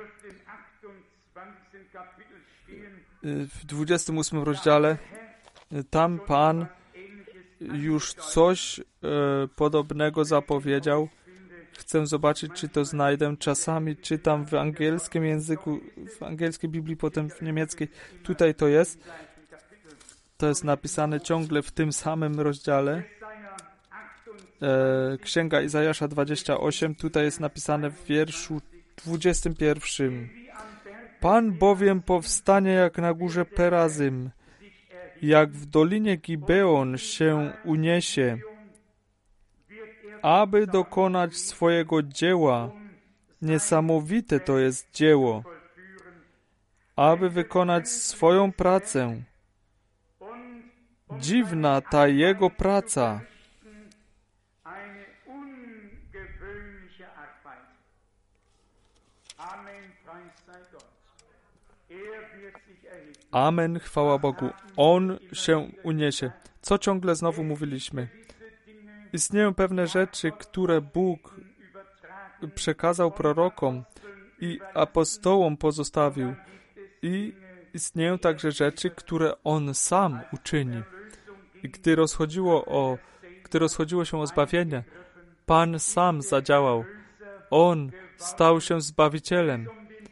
w dwudziestym ósmym rozdziale. Tam Pan już coś e, podobnego zapowiedział. Chcę zobaczyć, czy to znajdę. Czasami czytam w angielskim języku, w angielskiej Biblii, potem w niemieckiej. Tutaj to jest. To jest napisane ciągle w tym samym rozdziale. E, Księga Izajasza dwadzieścia osiem. Tutaj jest napisane w wierszu dwudziestym pierwszym. Pan bowiem powstanie jak na górze Perazym, jak w dolinie Gibeon się uniesie, aby dokonać swojego dzieła. Niesamowite to jest dzieło, aby wykonać swoją pracę. Dziwna ta jego praca. Amen, chwała Bogu. On się uniesie. Co ciągle znowu mówiliśmy? Istnieją pewne rzeczy, które Bóg przekazał prorokom i apostołom pozostawił. I istnieją także rzeczy, które On sam uczyni. I gdy rozchodziło, o, gdy rozchodziło się o zbawienie, Pan sam zadziałał. On stał się Zbawicielem.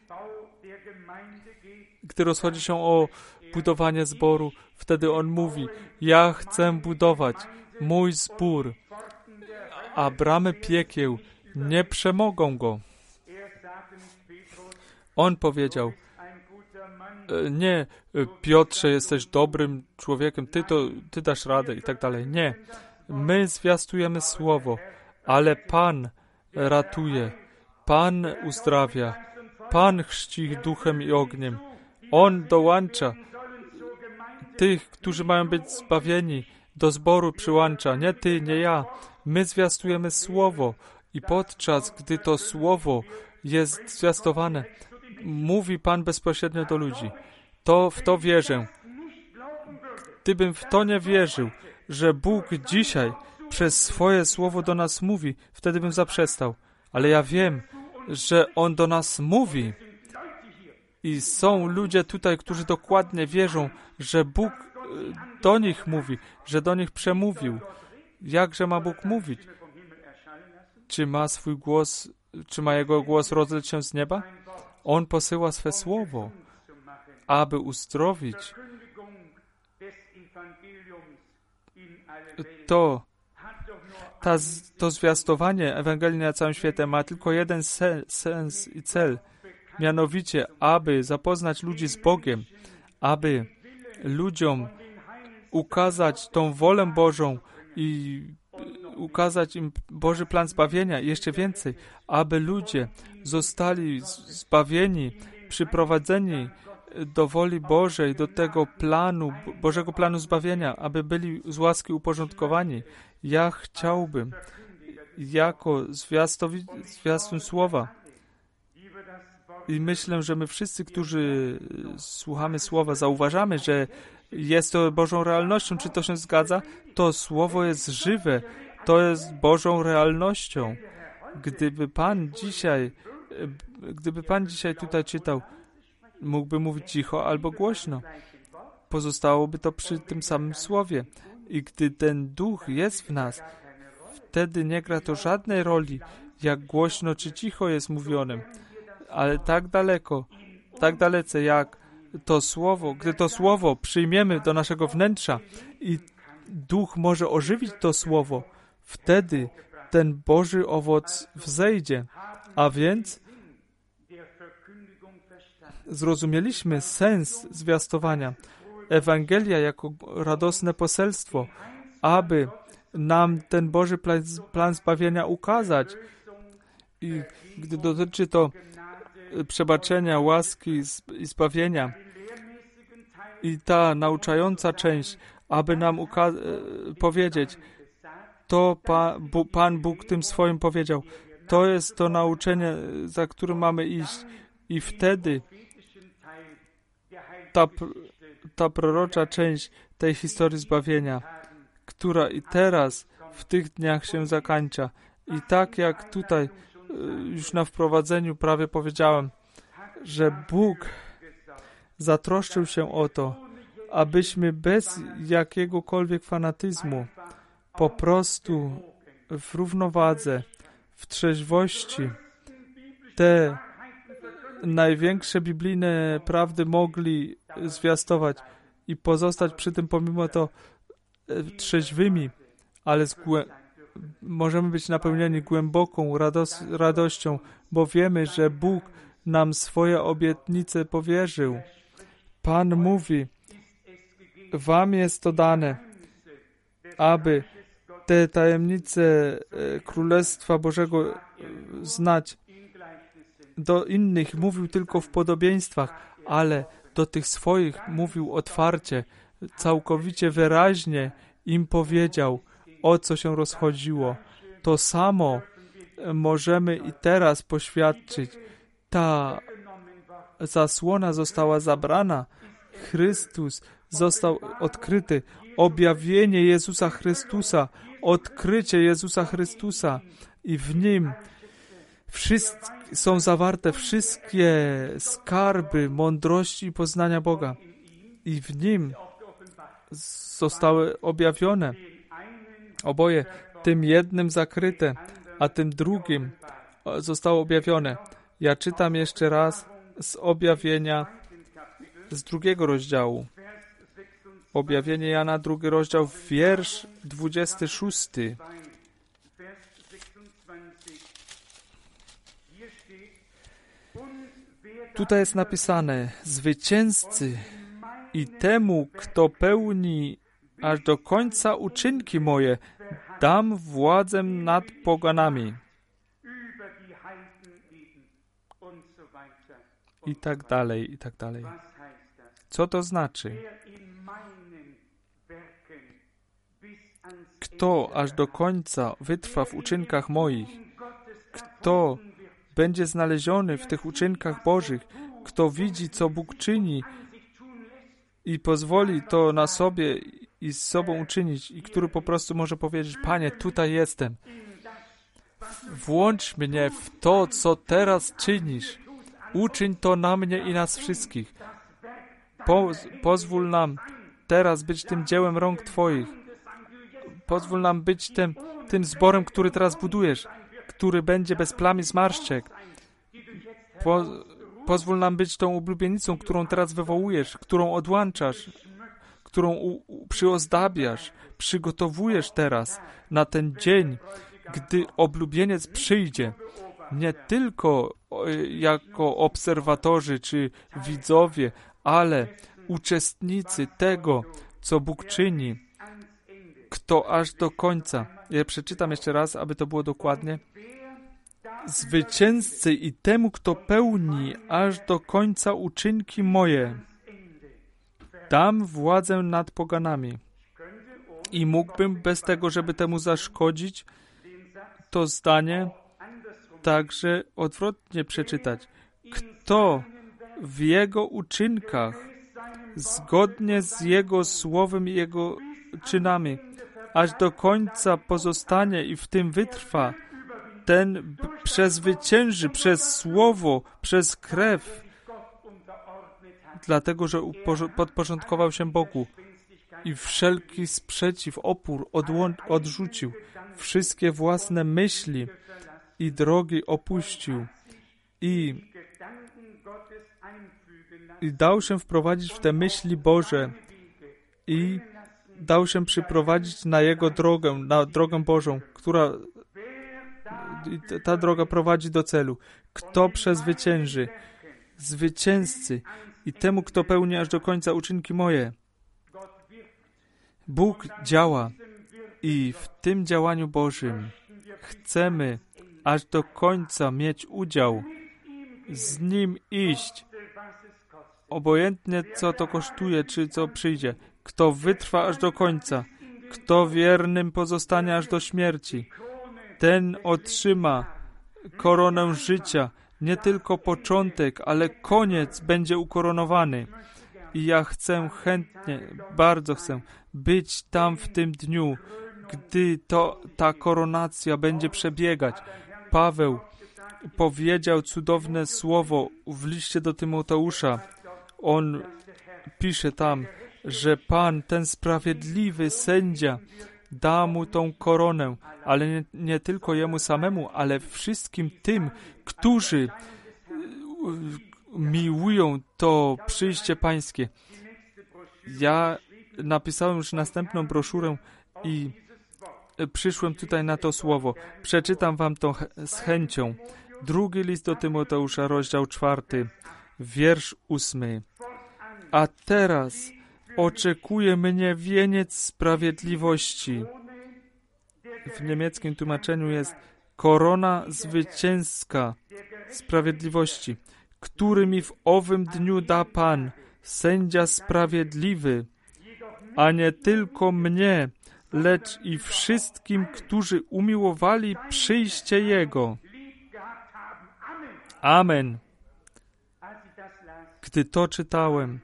Gdy rozchodzi się o budowanie zboru, wtedy On mówi: ja chcę budować mój zbór, a bramy piekieł nie przemogą go. On powiedział: nie, Piotrze, jesteś dobrym człowiekiem, ty to, ty dasz radę i tak dalej. Nie. My zwiastujemy słowo, ale Pan ratuje, Pan uzdrawia, Pan chrzci ich duchem i ogniem. On dołącza tych, którzy mają być zbawieni, do zboru przyłącza. Nie ty, nie ja. My zwiastujemy słowo i podczas gdy to słowo jest zwiastowane, mówi Pan bezpośrednio do ludzi. To w to wierzę. Gdybym w to nie wierzył, że Bóg dzisiaj przez swoje słowo do nas mówi, wtedy bym zaprzestał. Ale ja wiem, że On do nas mówi. I są ludzie tutaj, którzy dokładnie wierzą, że Bóg do nich mówi, że do nich przemówił. Jakże ma Bóg mówić? Czy ma swój głos, czy ma Jego głos rozleć się z nieba? On posyła swe słowo, aby uzdrowić. To, ta, to zwiastowanie Ewangelii na całym świecie ma tylko jeden se, sens i cel, mianowicie, aby zapoznać ludzi z Bogiem, aby ludziom ukazać tą wolę Bożą i ukazać im Boży plan zbawienia i jeszcze więcej, aby ludzie zostali zbawieni, przyprowadzeni do woli Bożej, do tego planu, Bożego planu zbawienia, aby byli z łaski uporządkowani. Ja chciałbym jako zwiastowi- zwiastun słowa i myślę, że my wszyscy, którzy słuchamy słowa, zauważamy, że jest to Bożą realnością. Czy to się zgadza? To słowo jest żywe. To jest Bożą realnością. Gdyby Pan dzisiaj, gdyby Pan dzisiaj tutaj czytał, mógłby mówić cicho albo głośno. Pozostałoby to przy tym samym słowie. I gdy ten duch jest w nas, wtedy nie gra to żadnej roli, jak głośno czy cicho jest mówionym. Ale tak daleko, tak dalece jak to słowo, gdy to słowo przyjmiemy do naszego wnętrza i duch może ożywić to słowo, wtedy ten Boży owoc wzejdzie. A więc zrozumieliśmy sens zwiastowania. Ewangelia jako radosne poselstwo, aby nam ten Boży plan, plan zbawienia ukazać. I gdy dotyczy to przebaczenia, łaski i zbawienia i ta nauczająca część, aby nam uka- powiedzieć, to pa, Bu, Pan Bóg tym swoim powiedział, to jest to nauczenie, za którym mamy iść i wtedy ta, ta prorocza część tej historii zbawienia, która i teraz w tych dniach się zakończa. I tak jak tutaj już na wprowadzeniu prawie powiedziałem, że Bóg zatroszczył się o to, abyśmy bez jakiegokolwiek fanatyzmu po prostu w równowadze, w trzeźwości te największe biblijne prawdy mogli zwiastować i pozostać przy tym pomimo to trzeźwymi, ale z głę- możemy być napełnieni głęboką rados- radością, bo wiemy, że Bóg nam swoje obietnice powierzył. Pan mówi, wam jest to dane, aby te tajemnice Królestwa Bożego znać. Do innych mówił tylko w podobieństwach, ale do tych swoich mówił otwarcie, całkowicie wyraźnie im powiedział, o co się rozchodziło. To samo możemy i teraz poświadczyć. Ta zasłona została zabrana. Chrystus został odkryty. Objawienie Jezusa Chrystusa, odkrycie Jezusa Chrystusa i w Nim wszystkie, są zawarte wszystkie skarby mądrości i poznania Boga. I w Nim zostały objawione. Oboje, tym jednym zakryte, a tym drugim zostało objawione. Ja czytam jeszcze raz z objawienia z drugiego rozdziału. Objawienie Jana, drugi rozdział, wiersz dwudziesty szósty. Tutaj jest napisane, zwycięzcy i temu, kto pełni aż do końca uczynki moje, dam władzę nad poganami. I tak dalej, i tak dalej. Co to znaczy? Kto aż do końca wytrwa w uczynkach moich, kto będzie znaleziony w tych uczynkach Bożych, kto widzi, co Bóg czyni i pozwoli to na sobie i z sobą uczynić i który po prostu może powiedzieć, Panie, tutaj jestem. Włącz mnie w to, co teraz czynisz. Uczyń to na mnie i nas wszystkich. Po, pozwól nam teraz być tym dziełem rąk Twoich. Pozwól nam być tym, tym zborem, który teraz budujesz, który będzie bez plam i zmarszczek. Po, pozwól nam być tą oblubienicą, którą teraz wywołujesz, którą odłączasz, którą u, u, przyozdabiasz, przygotowujesz teraz na ten dzień, gdy oblubieniec przyjdzie. Nie tylko jako obserwatorzy czy widzowie, ale uczestnicy tego, co Bóg czyni. Kto aż do końca. Ja przeczytam jeszcze raz, aby to było dokładnie. Zwycięzcy i temu, kto pełni aż do końca uczynki moje, dam władzę nad poganami. I mógłbym bez tego, żeby temu zaszkodzić, to zdanie także odwrotnie przeczytać. Kto w Jego uczynkach, zgodnie z Jego słowem i Jego czynami, aż do końca pozostanie i w tym wytrwa, ten przezwycięży przez słowo, przez krew, dlatego, że podporządkował się Bogu i wszelki sprzeciw, opór odłą- odrzucił, wszystkie własne myśli i drogi opuścił i, i dał się wprowadzić w te myśli Boże i dał się przyprowadzić na Jego drogę, na drogę Bożą, która ta droga prowadzi do celu. Kto przezwycięży? Zwycięzcy i temu, kto pełni aż do końca uczynki moje. Bóg działa i w tym działaniu Bożym chcemy aż do końca mieć udział, z Nim iść, obojętnie co to kosztuje, czy co przyjdzie. Kto wytrwa aż do końca, kto wiernym pozostanie aż do śmierci, ten otrzyma koronę życia. Nie tylko początek, ale koniec będzie ukoronowany. I ja chcę chętnie, bardzo chcę być tam w tym dniu, gdy to, ta koronacja będzie przebiegać. Paweł powiedział cudowne słowo w liście do Tymoteusza. On pisze tam, że Pan, ten sprawiedliwy sędzia, da mu tą koronę, ale nie, nie tylko jemu samemu, ale wszystkim tym, którzy miłują to przyjście Pańskie. Ja napisałem już następną broszurę i przyszłem tutaj na to słowo. Przeczytam wam to z chęcią. Drugi list do Tymoteusza, rozdział czwarty, wiersz ósmy. A teraz oczekuje mnie wieniec sprawiedliwości. W niemieckim tłumaczeniu jest korona zwycięska sprawiedliwości, który mi w owym dniu da Pan, sędzia sprawiedliwy, a nie tylko mnie, lecz i wszystkim, którzy umiłowali przyjście Jego. Amen. Gdy to czytałem,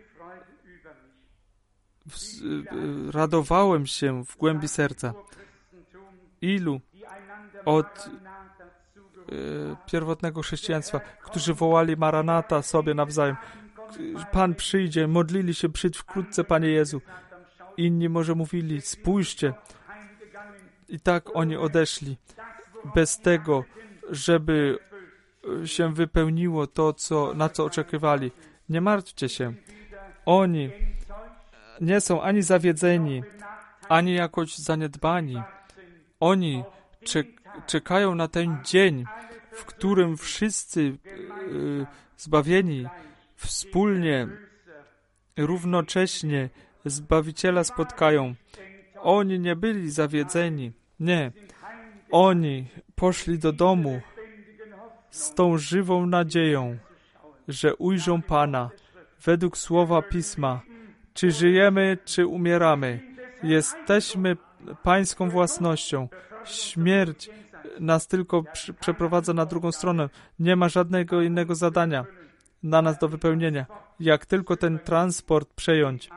w, radowałem się w głębi serca. Ilu od e, pierwotnego chrześcijaństwa, którzy wołali Maranata sobie nawzajem. Pan przyjdzie, modlili się, przyjdź wkrótce, Panie Jezu. Inni może mówili, spójrzcie. I tak oni odeszli. Bez tego, żeby się wypełniło to, co, na co oczekiwali. Nie martwcie się. Oni nie są ani zawiedzeni, ani jakoś zaniedbani. Oni czekają na ten dzień, w którym wszyscy yy, zbawieni wspólnie, równocześnie Zbawiciela spotkają. Oni nie byli zawiedzeni. Nie. Oni poszli do domu z tą żywą nadzieją, że ujrzą Pana według słowa Pisma. Czy żyjemy, czy umieramy. Jesteśmy Pańską własnością. Śmierć nas tylko przy, przeprowadza na drugą stronę. Nie ma żadnego innego zadania na nas do wypełnienia. Jak tylko ten transport przejąć.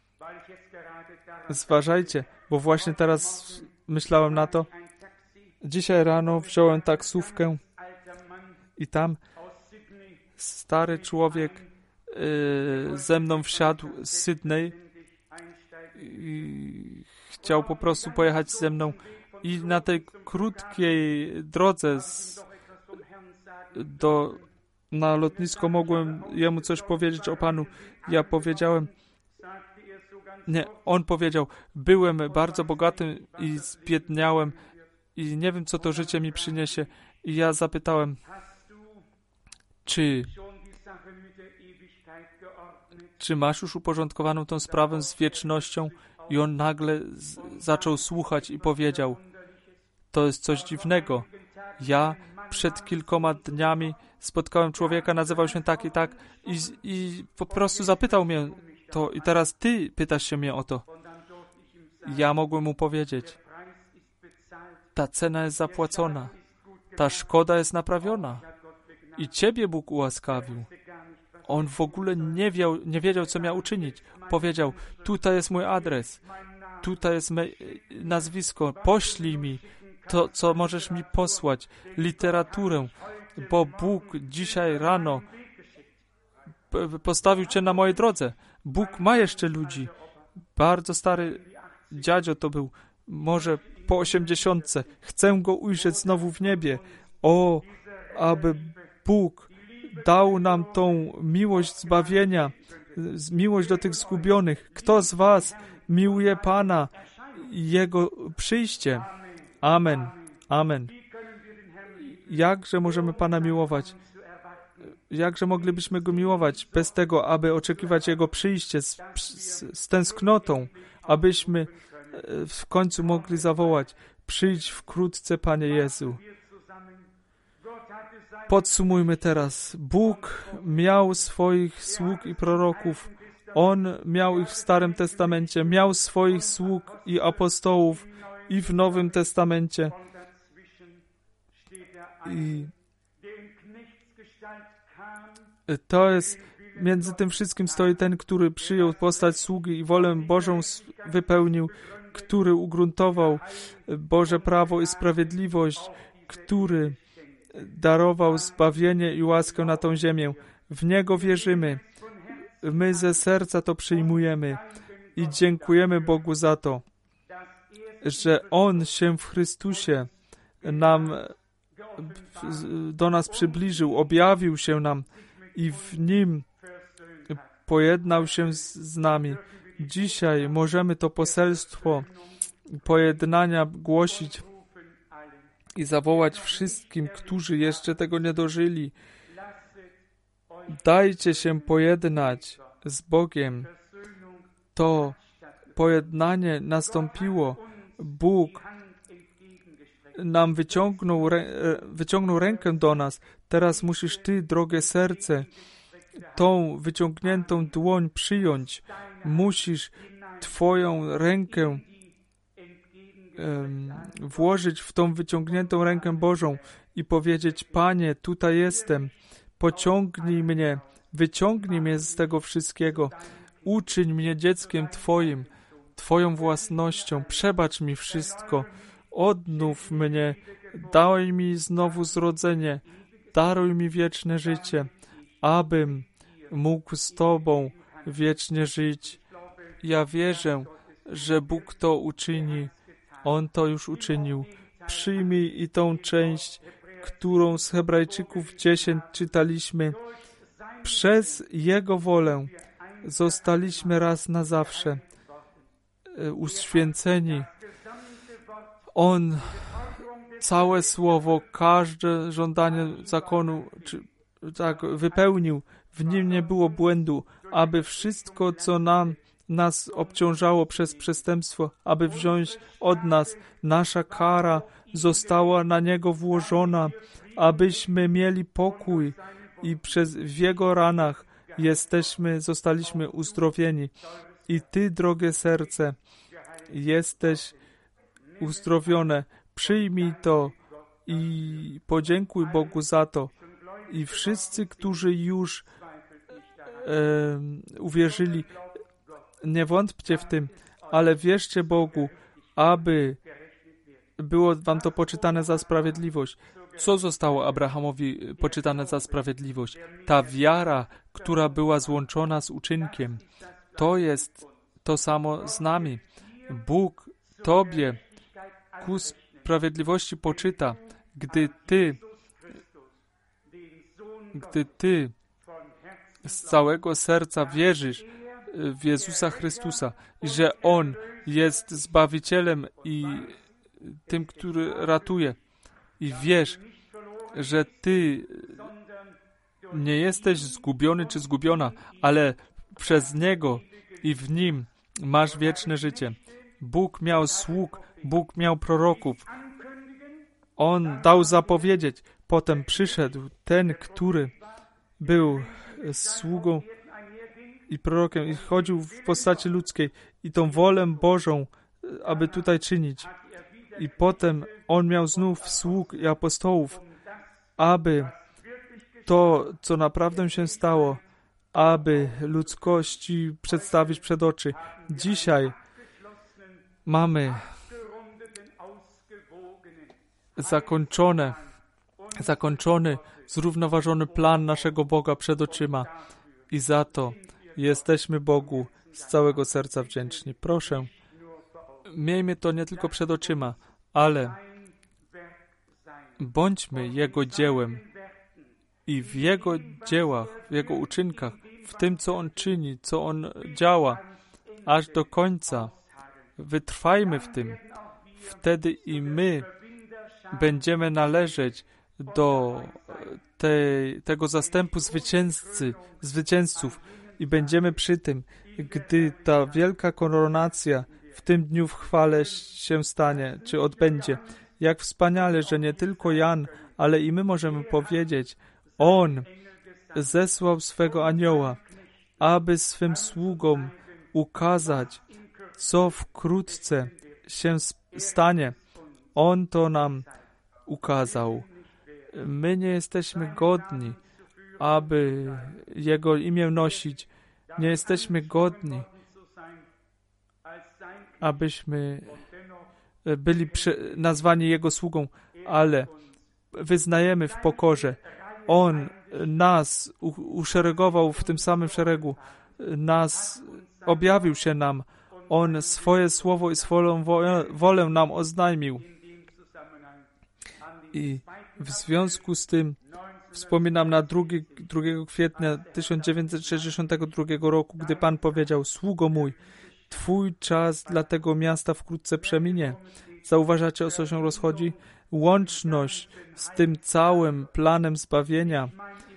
Zważajcie, bo właśnie teraz myślałem na to. Dzisiaj rano wziąłem taksówkę i tam stary człowiek yy, ze mną wsiadł z Sydney i chciał po prostu pojechać ze mną i na tej krótkiej drodze z, do, na lotnisko mogłem jemu coś powiedzieć o Panu. Ja powiedziałem, nie, on powiedział, byłem bardzo bogatym i zbiedniałem i nie wiem, co to życie mi przyniesie. I ja zapytałem, czy, czy masz już uporządkowaną tą sprawę z wiecznością? I on nagle z, zaczął słuchać i powiedział, to jest coś dziwnego. Ja przed kilkoma dniami spotkałem człowieka, nazywał się tak i tak i, i po prostu zapytał mnie to i teraz ty pytasz się mnie o to. Ja mogłem mu powiedzieć, ta cena jest zapłacona, ta szkoda jest naprawiona i ciebie Bóg ułaskawił. On w ogóle nie wiedział, nie wiedział, co miał uczynić. Powiedział, tutaj jest mój adres, tutaj jest me nazwisko, poślij mi to, co możesz mi posłać, literaturę, bo Bóg dzisiaj rano postawił cię na mojej drodze. Bóg ma jeszcze ludzi. Bardzo stary dziadzio to był, może po osiemdziesiątce. Chcę go ujrzeć znowu w niebie. O, aby Bóg dał nam tą miłość zbawienia, miłość do tych zgubionych. Kto z was miłuje Pana i Jego przyjście? Amen. Amen. Jakże możemy Pana miłować? Jakże moglibyśmy Go miłować bez tego, aby oczekiwać Jego przyjście z, z, z tęsknotą, abyśmy w końcu mogli zawołać, przyjdź wkrótce, Panie Jezu. Podsumujmy teraz. Bóg miał swoich sług i proroków. On miał ich w Starym Testamencie, miał swoich sług i apostołów i w Nowym Testamencie. I to jest między tym wszystkim stoi ten, który przyjął postać sługi i wolę Bożą wypełnił, który ugruntował Boże prawo i sprawiedliwość, który darował zbawienie i łaskę na tą ziemię. W Niego wierzymy. My ze serca to przyjmujemy i dziękujemy Bogu za to, że On się w Chrystusie nam, do nas przybliżył, objawił się nam i w Nim pojednał się z, z nami. Dzisiaj możemy to poselstwo pojednania głosić i zawołać wszystkim, którzy jeszcze tego nie dożyli. Dajcie się pojednać z Bogiem. To pojednanie nastąpiło. Bóg nam wyciągnął, wyciągnął rękę do nas. Teraz musisz Ty, drogie serce, tą wyciągniętą dłoń przyjąć. Musisz Twoją rękę um, włożyć w tą wyciągniętą rękę Bożą i powiedzieć: Panie, tutaj jestem, pociągnij mnie, wyciągnij mnie z tego wszystkiego, uczyń mnie dzieckiem Twoim, Twoją własnością, przebacz mi wszystko, odnów mnie, daj mi znowu zrodzenie, daruj mi wieczne życie, abym mógł z Tobą wiecznie żyć. Ja wierzę, że Bóg to uczyni. On to już uczynił. Przyjmij i tą część, którą z Hebrajczyków dziesięć czytaliśmy. Przez Jego wolę zostaliśmy raz na zawsze uświęceni. On całe słowo, każde żądanie zakonu czy, tak, wypełnił. W nim nie było błędu, aby wszystko, co nam nas obciążało przez przestępstwo, aby wziąć od nas, nasza kara została na Niego włożona, abyśmy mieli pokój i przez w Jego ranach jesteśmy, zostaliśmy uzdrowieni. I Ty, drogie serce, jesteś uzdrowione. Przyjmij to i podziękuj Bogu za to. I wszyscy, którzy już e, uwierzyli, nie wątpcie w tym, ale wierzcie Bogu, aby było wam to poczytane za sprawiedliwość. Co zostało Abrahamowi poczytane za sprawiedliwość? Ta wiara, która była złączona z uczynkiem. To jest to samo z nami. Bóg Tobie ku sprawiedliwości poczyta, gdy Ty, gdy Ty z całego serca wierzysz w Jezusa Chrystusa i że On jest Zbawicielem i tym, który ratuje. I wiesz, że Ty nie jesteś zgubiony czy zgubiona, ale przez Niego i w Nim masz wieczne życie. Bóg miał sług, Bóg miał proroków. On dał zapowiedzieć. Potem przyszedł ten, który był sługą i prorokiem i chodził w postaci ludzkiej i tą wolę Bożą, aby tutaj czynić. I potem on miał znów sług i apostołów, aby to, co naprawdę się stało, aby ludzkości przedstawić przed oczy. Dzisiaj mamy zakończone, zakończony, zrównoważony plan naszego Boga przed oczyma i za to jesteśmy Bogu z całego serca wdzięczni. Proszę, miejmy to nie tylko przed oczyma, ale bądźmy Jego dziełem i w Jego dziełach, w Jego uczynkach, w tym, co On czyni, co On działa, aż do końca. Wytrwajmy w tym. Wtedy i my będziemy należeć do tej, tego zastępu zwycięzcy, zwycięzców i będziemy przy tym, gdy ta wielka koronacja w tym dniu w chwale się stanie, czy odbędzie. Jak wspaniale, że nie tylko Jan, ale i my możemy powiedzieć, On zesłał swego anioła, aby swym sługom ukazać, co wkrótce się stanie. On to nam ukazał. My nie jesteśmy godni, aby Jego imię nosić. Nie jesteśmy godni, abyśmy byli nazwani Jego sługą, ale wyznajemy w pokorze. On nas uszeregował w tym samym szeregu, nas objawił się nam. On swoje słowo i swoją wolę nam oznajmił. I w związku z tym wspominam na drugiego kwietnia tysiąc dziewięćset sześćdziesiątego drugiego roku, gdy Pan powiedział: sługo mój, Twój czas dla tego miasta wkrótce przeminie. Zauważacie, o co się rozchodzi? Łączność z tym całym planem zbawienia.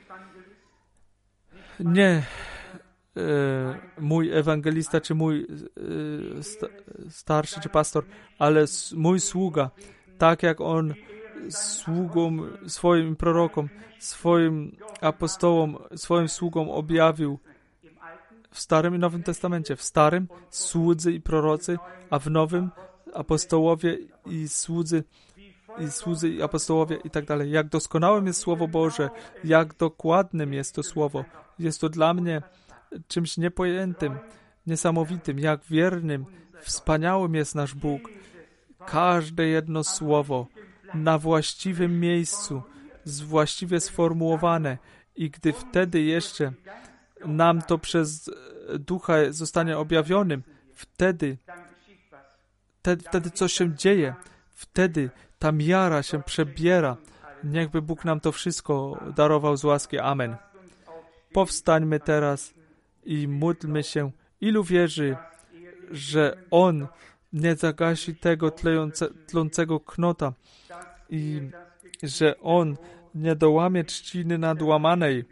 Nie e, mój ewangelista, czy mój e, sta, starszy, czy pastor, ale s, mój sługa, tak jak on sługom, swoim prorokom, swoim apostołom, swoim sługom objawił w Starym i Nowym Testamencie. W Starym słudzy i prorocy, a w Nowym apostołowie i słudzy, i słudzy i apostołowie i tak dalej. Jak doskonałym jest Słowo Boże, jak dokładnym jest to Słowo. Jest to dla mnie czymś niepojętym, niesamowitym, jak wiernym, wspaniałym jest nasz Bóg. Każde jedno słowo na właściwym miejscu, właściwie sformułowane, i gdy wtedy jeszcze nam to przez Ducha zostanie objawionym, wtedy, te, wtedy coś się dzieje, wtedy ta miara się przebiera. Niechby Bóg nam to wszystko darował z łaski. Amen. Powstańmy teraz i módlmy się. Ilu wierzy, że On nie zagasi tego tlejące, tlącego knota i że On nie dołamie trzciny nadłamanej.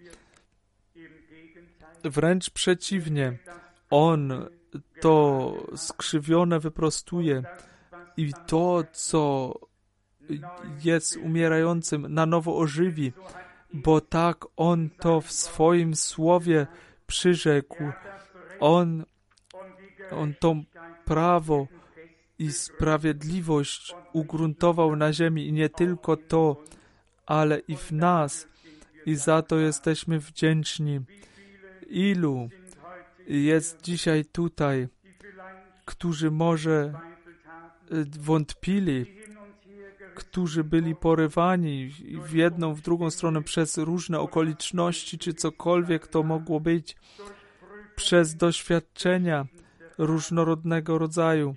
Wręcz przeciwnie, On to skrzywione wyprostuje i to, co jest umierającym, na nowo ożywi, bo tak On to w swoim słowie przyrzekł. On, on to prawo i sprawiedliwość ugruntował na ziemi i nie tylko to, ale i w nas. I za to jesteśmy wdzięczni. Ilu jest dzisiaj tutaj, którzy może wątpili, którzy byli porywani w jedną, w drugą stronę przez różne okoliczności, czy cokolwiek to mogło być, przez doświadczenia różnorodnego rodzaju.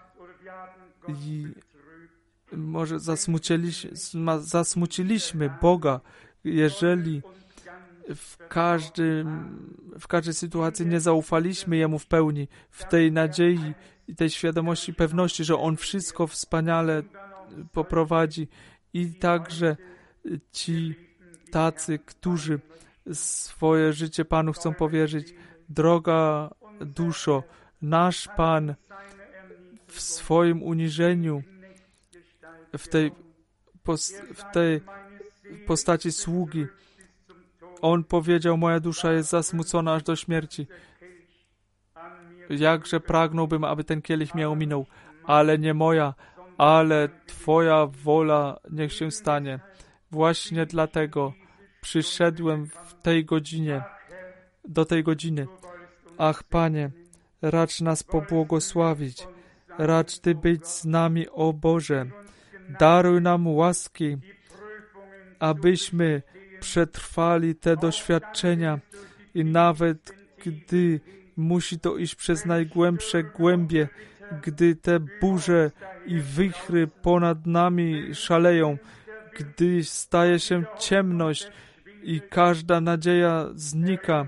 I może zasmuciliśmy, zasmuciliśmy Boga, jeżeli w, każdym, w każdej sytuacji nie zaufaliśmy Jemu w pełni, w tej nadziei i tej świadomości, pewności, że On wszystko wspaniale poprowadzi. I także ci tacy, którzy swoje życie Panu chcą powierzyć. Droga duszo, nasz Pan w swoim uniżeniu, w tej, w tej postaci sługi, On powiedział: moja dusza jest zasmucona aż do śmierci. Jakże pragnąłbym, aby ten kielich mnie ominął, ale nie moja, ale Twoja wola niech się stanie. Właśnie dlatego przyszedłem w tej godzinie, do tej godziny. Ach, Panie, racz nas pobłogosławić, racz Ty być z nami, o Boże. Daruj nam łaski, abyśmy przetrwali te doświadczenia i nawet gdy musi to iść przez najgłębsze głębie, gdy te burze i wichry ponad nami szaleją, gdy staje się ciemność i każda nadzieja znika.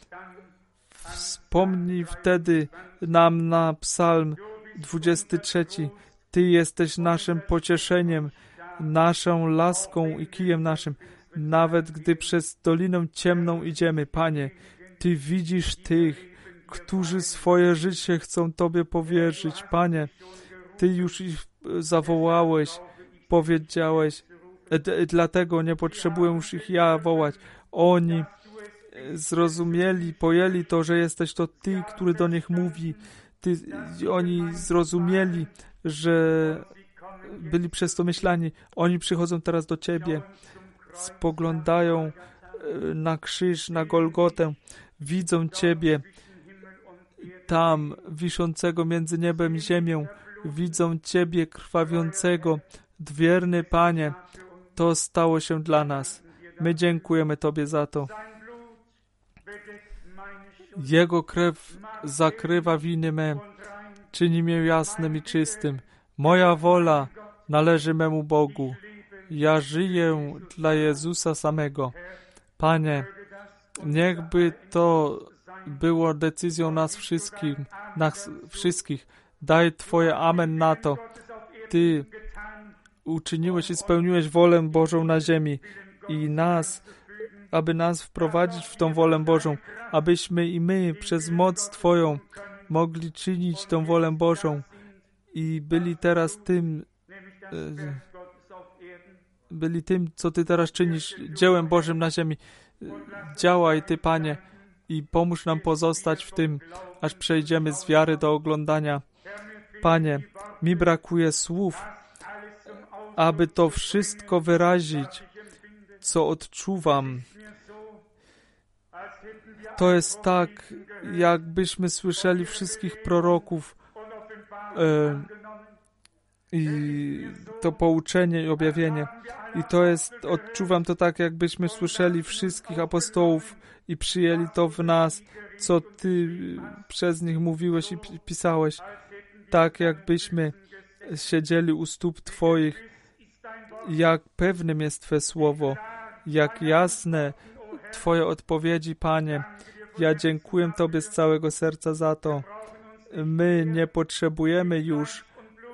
Wspomnij wtedy nam na Psalm dwudziesty trzeci. Ty jesteś naszym pocieszeniem, naszą laską i kijem naszym. Nawet gdy przez dolinę ciemną idziemy, Panie, Ty widzisz tych, którzy swoje życie chcą Tobie powierzyć. Panie, Ty już ich zawołałeś, powiedziałeś, d- dlatego nie potrzebuję już ich ja wołać. Oni zrozumieli, pojęli to, że jesteś to Ty, który do nich mówi. Ty, oni zrozumieli, że byli przez to myślani. Oni przychodzą teraz do Ciebie, spoglądają na krzyż, na Golgotę, widzą Ciebie tam wiszącego między niebem i ziemią, widzą Ciebie krwawiącego. Wierny Panie, to stało się dla nas. My dziękujemy Tobie za to. Jego krew zakrywa winy me, czyni mnie jasnym i czystym. Moja wola należy memu Bogu. Ja żyję dla Jezusa samego. Panie, niechby to było decyzją nas wszystkich, nas wszystkich. Daj Twoje amen na to. Ty uczyniłeś i spełniłeś wolę Bożą na ziemi i nas, aby nas wprowadzić w tą wolę Bożą, abyśmy i my przez moc Twoją mogli czynić tą wolę Bożą i byli teraz tym, byli tym, co Ty teraz czynisz, dziełem Bożym na ziemi. Działaj Ty, Panie, i pomóż nam pozostać w tym, aż przejdziemy z wiary do oglądania. Panie, mi brakuje słów, aby to wszystko wyrazić, co odczuwam. To jest tak, jakbyśmy słyszeli wszystkich proroków e, i to pouczenie i objawienie. I to jest, odczuwam to tak, jakbyśmy słyszeli wszystkich apostołów i przyjęli to w nas, co Ty przez nich mówiłeś i pisałeś. Tak, jakbyśmy siedzieli u stóp Twoich. Jak pewnym jest Twe słowo, jak jasne Twoje odpowiedzi, Panie. Ja dziękuję Tobie z całego serca za to. My nie potrzebujemy już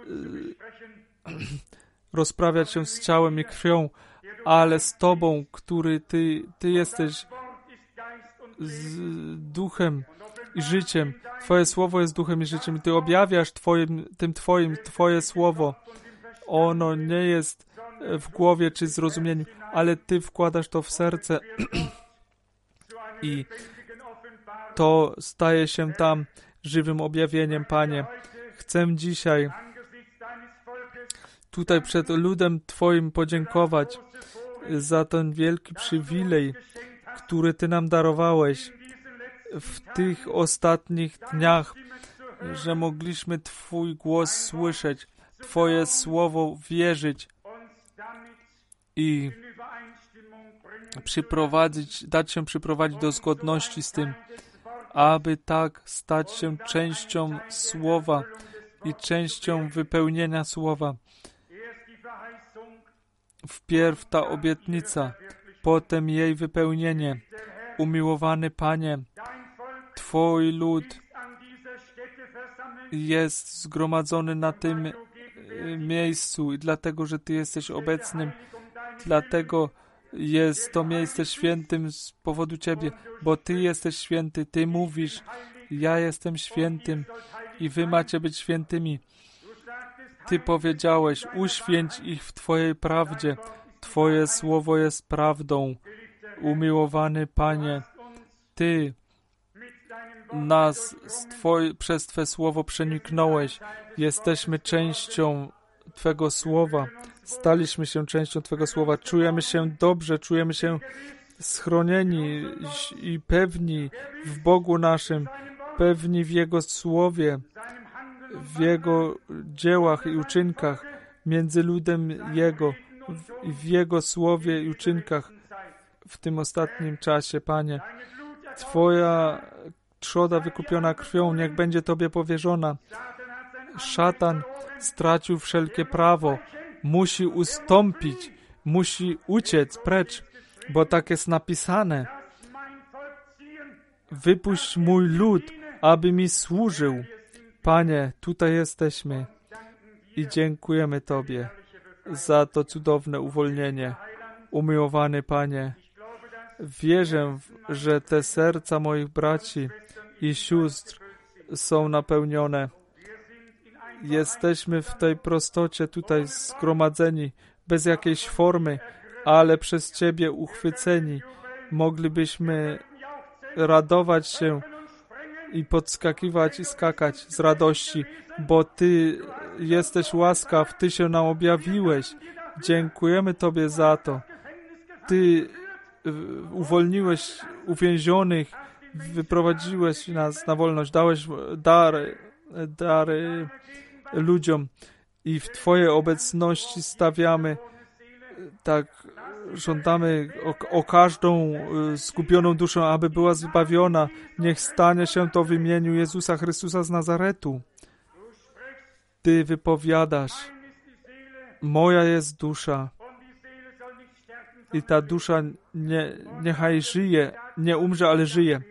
rozprawiać się z ciałem i krwią, ale z Tobą, który Ty, Ty jesteś z duchem i życiem. Twoje słowo jest duchem i życiem. I Ty objawiasz twoim, tym Twoim Twoje słowo. Ono nie jest w głowie czy zrozumieniu, ale Ty wkładasz to w serce i to staje się tam żywym objawieniem, Panie. Chcę dzisiaj tutaj przed ludem Twoim podziękować za ten wielki przywilej, który Ty nam darowałeś w tych ostatnich dniach, że mogliśmy Twój głos słyszeć, Twoje słowo wierzyć i przyprowadzić, dać się przyprowadzić do zgodności z tym, aby tak stać się częścią słowa i częścią wypełnienia słowa. Wpierw ta obietnica, potem jej wypełnienie. Umiłowany Panie, Twój lud jest zgromadzony na tym miejscu i dlatego, że Ty jesteś obecnym, dlatego jest to miejsce świętym z powodu Ciebie, bo Ty jesteś święty, Ty mówisz, ja jestem świętym i Wy macie być świętymi. Ty powiedziałeś, uświęć ich w Twojej prawdzie, Twoje słowo jest prawdą. Umiłowany Panie, Ty nas z Twoj, przez Twe słowo przeniknąłeś. Jesteśmy częścią Twego słowa. Staliśmy się częścią Twego słowa. Czujemy się dobrze, czujemy się schronieni i pewni w Bogu naszym, pewni w Jego słowie, w Jego dziełach i uczynkach, między ludem Jego, w, w Jego słowie i uczynkach w tym ostatnim czasie, Panie. Twoja trzoda wykupiona krwią, niech będzie Tobie powierzona. Szatan stracił wszelkie prawo. Musi ustąpić, musi uciec precz, bo tak jest napisane. Wypuść mój lud, aby mi służył. Panie, tutaj jesteśmy i dziękujemy Tobie za to cudowne uwolnienie. Umiłowany Panie, wierzę, że te serca moich braci i sióstr są napełnione. Jesteśmy w tej prostocie tutaj zgromadzeni, bez jakiejś formy, ale przez Ciebie uchwyceni. Moglibyśmy radować się i podskakiwać i skakać z radości, bo Ty jesteś łaskaw, Ty się nam objawiłeś. Dziękujemy Tobie za to. Ty uwolniłeś uwięzionych, wyprowadziłeś nas na wolność, dałeś dary, dary ludziom i w Twojej obecności stawiamy, tak żądamy o, o każdą zgubioną duszę, aby była zbawiona. Niech stanie się to w imieniu Jezusa Chrystusa z Nazaretu. Ty wypowiadasz, moja jest dusza i ta dusza nie, niechaj żyje, nie umrze, ale żyje.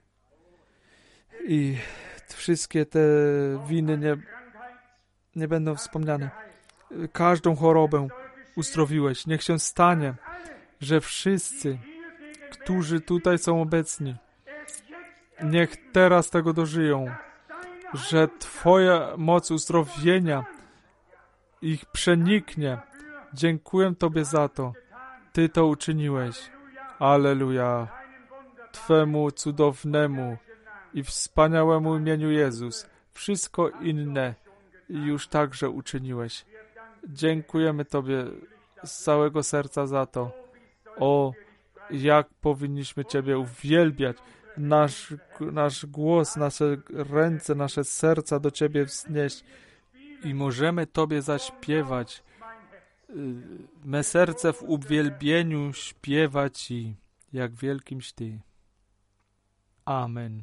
I wszystkie te winy nie, nie będą wspomniane. Każdą chorobę uzdrowiłeś. Niech się stanie, że wszyscy, którzy tutaj są obecni, niech teraz tego dożyją, że Twoja moc uzdrowienia ich przeniknie. Dziękuję Tobie za to. Ty to uczyniłeś. Alleluja. Twemu cudownemu i wspaniałemu imieniu Jezus. Wszystko inne już także uczyniłeś. Dziękujemy Tobie z całego serca za to. O, jak powinniśmy Ciebie uwielbiać. Nasz, nasz głos, nasze ręce, nasze serca do Ciebie wznieść i możemy Tobie zaśpiewać. Me serce w uwielbieniu śpiewa Ci, jak wielkimś Ty. Amen.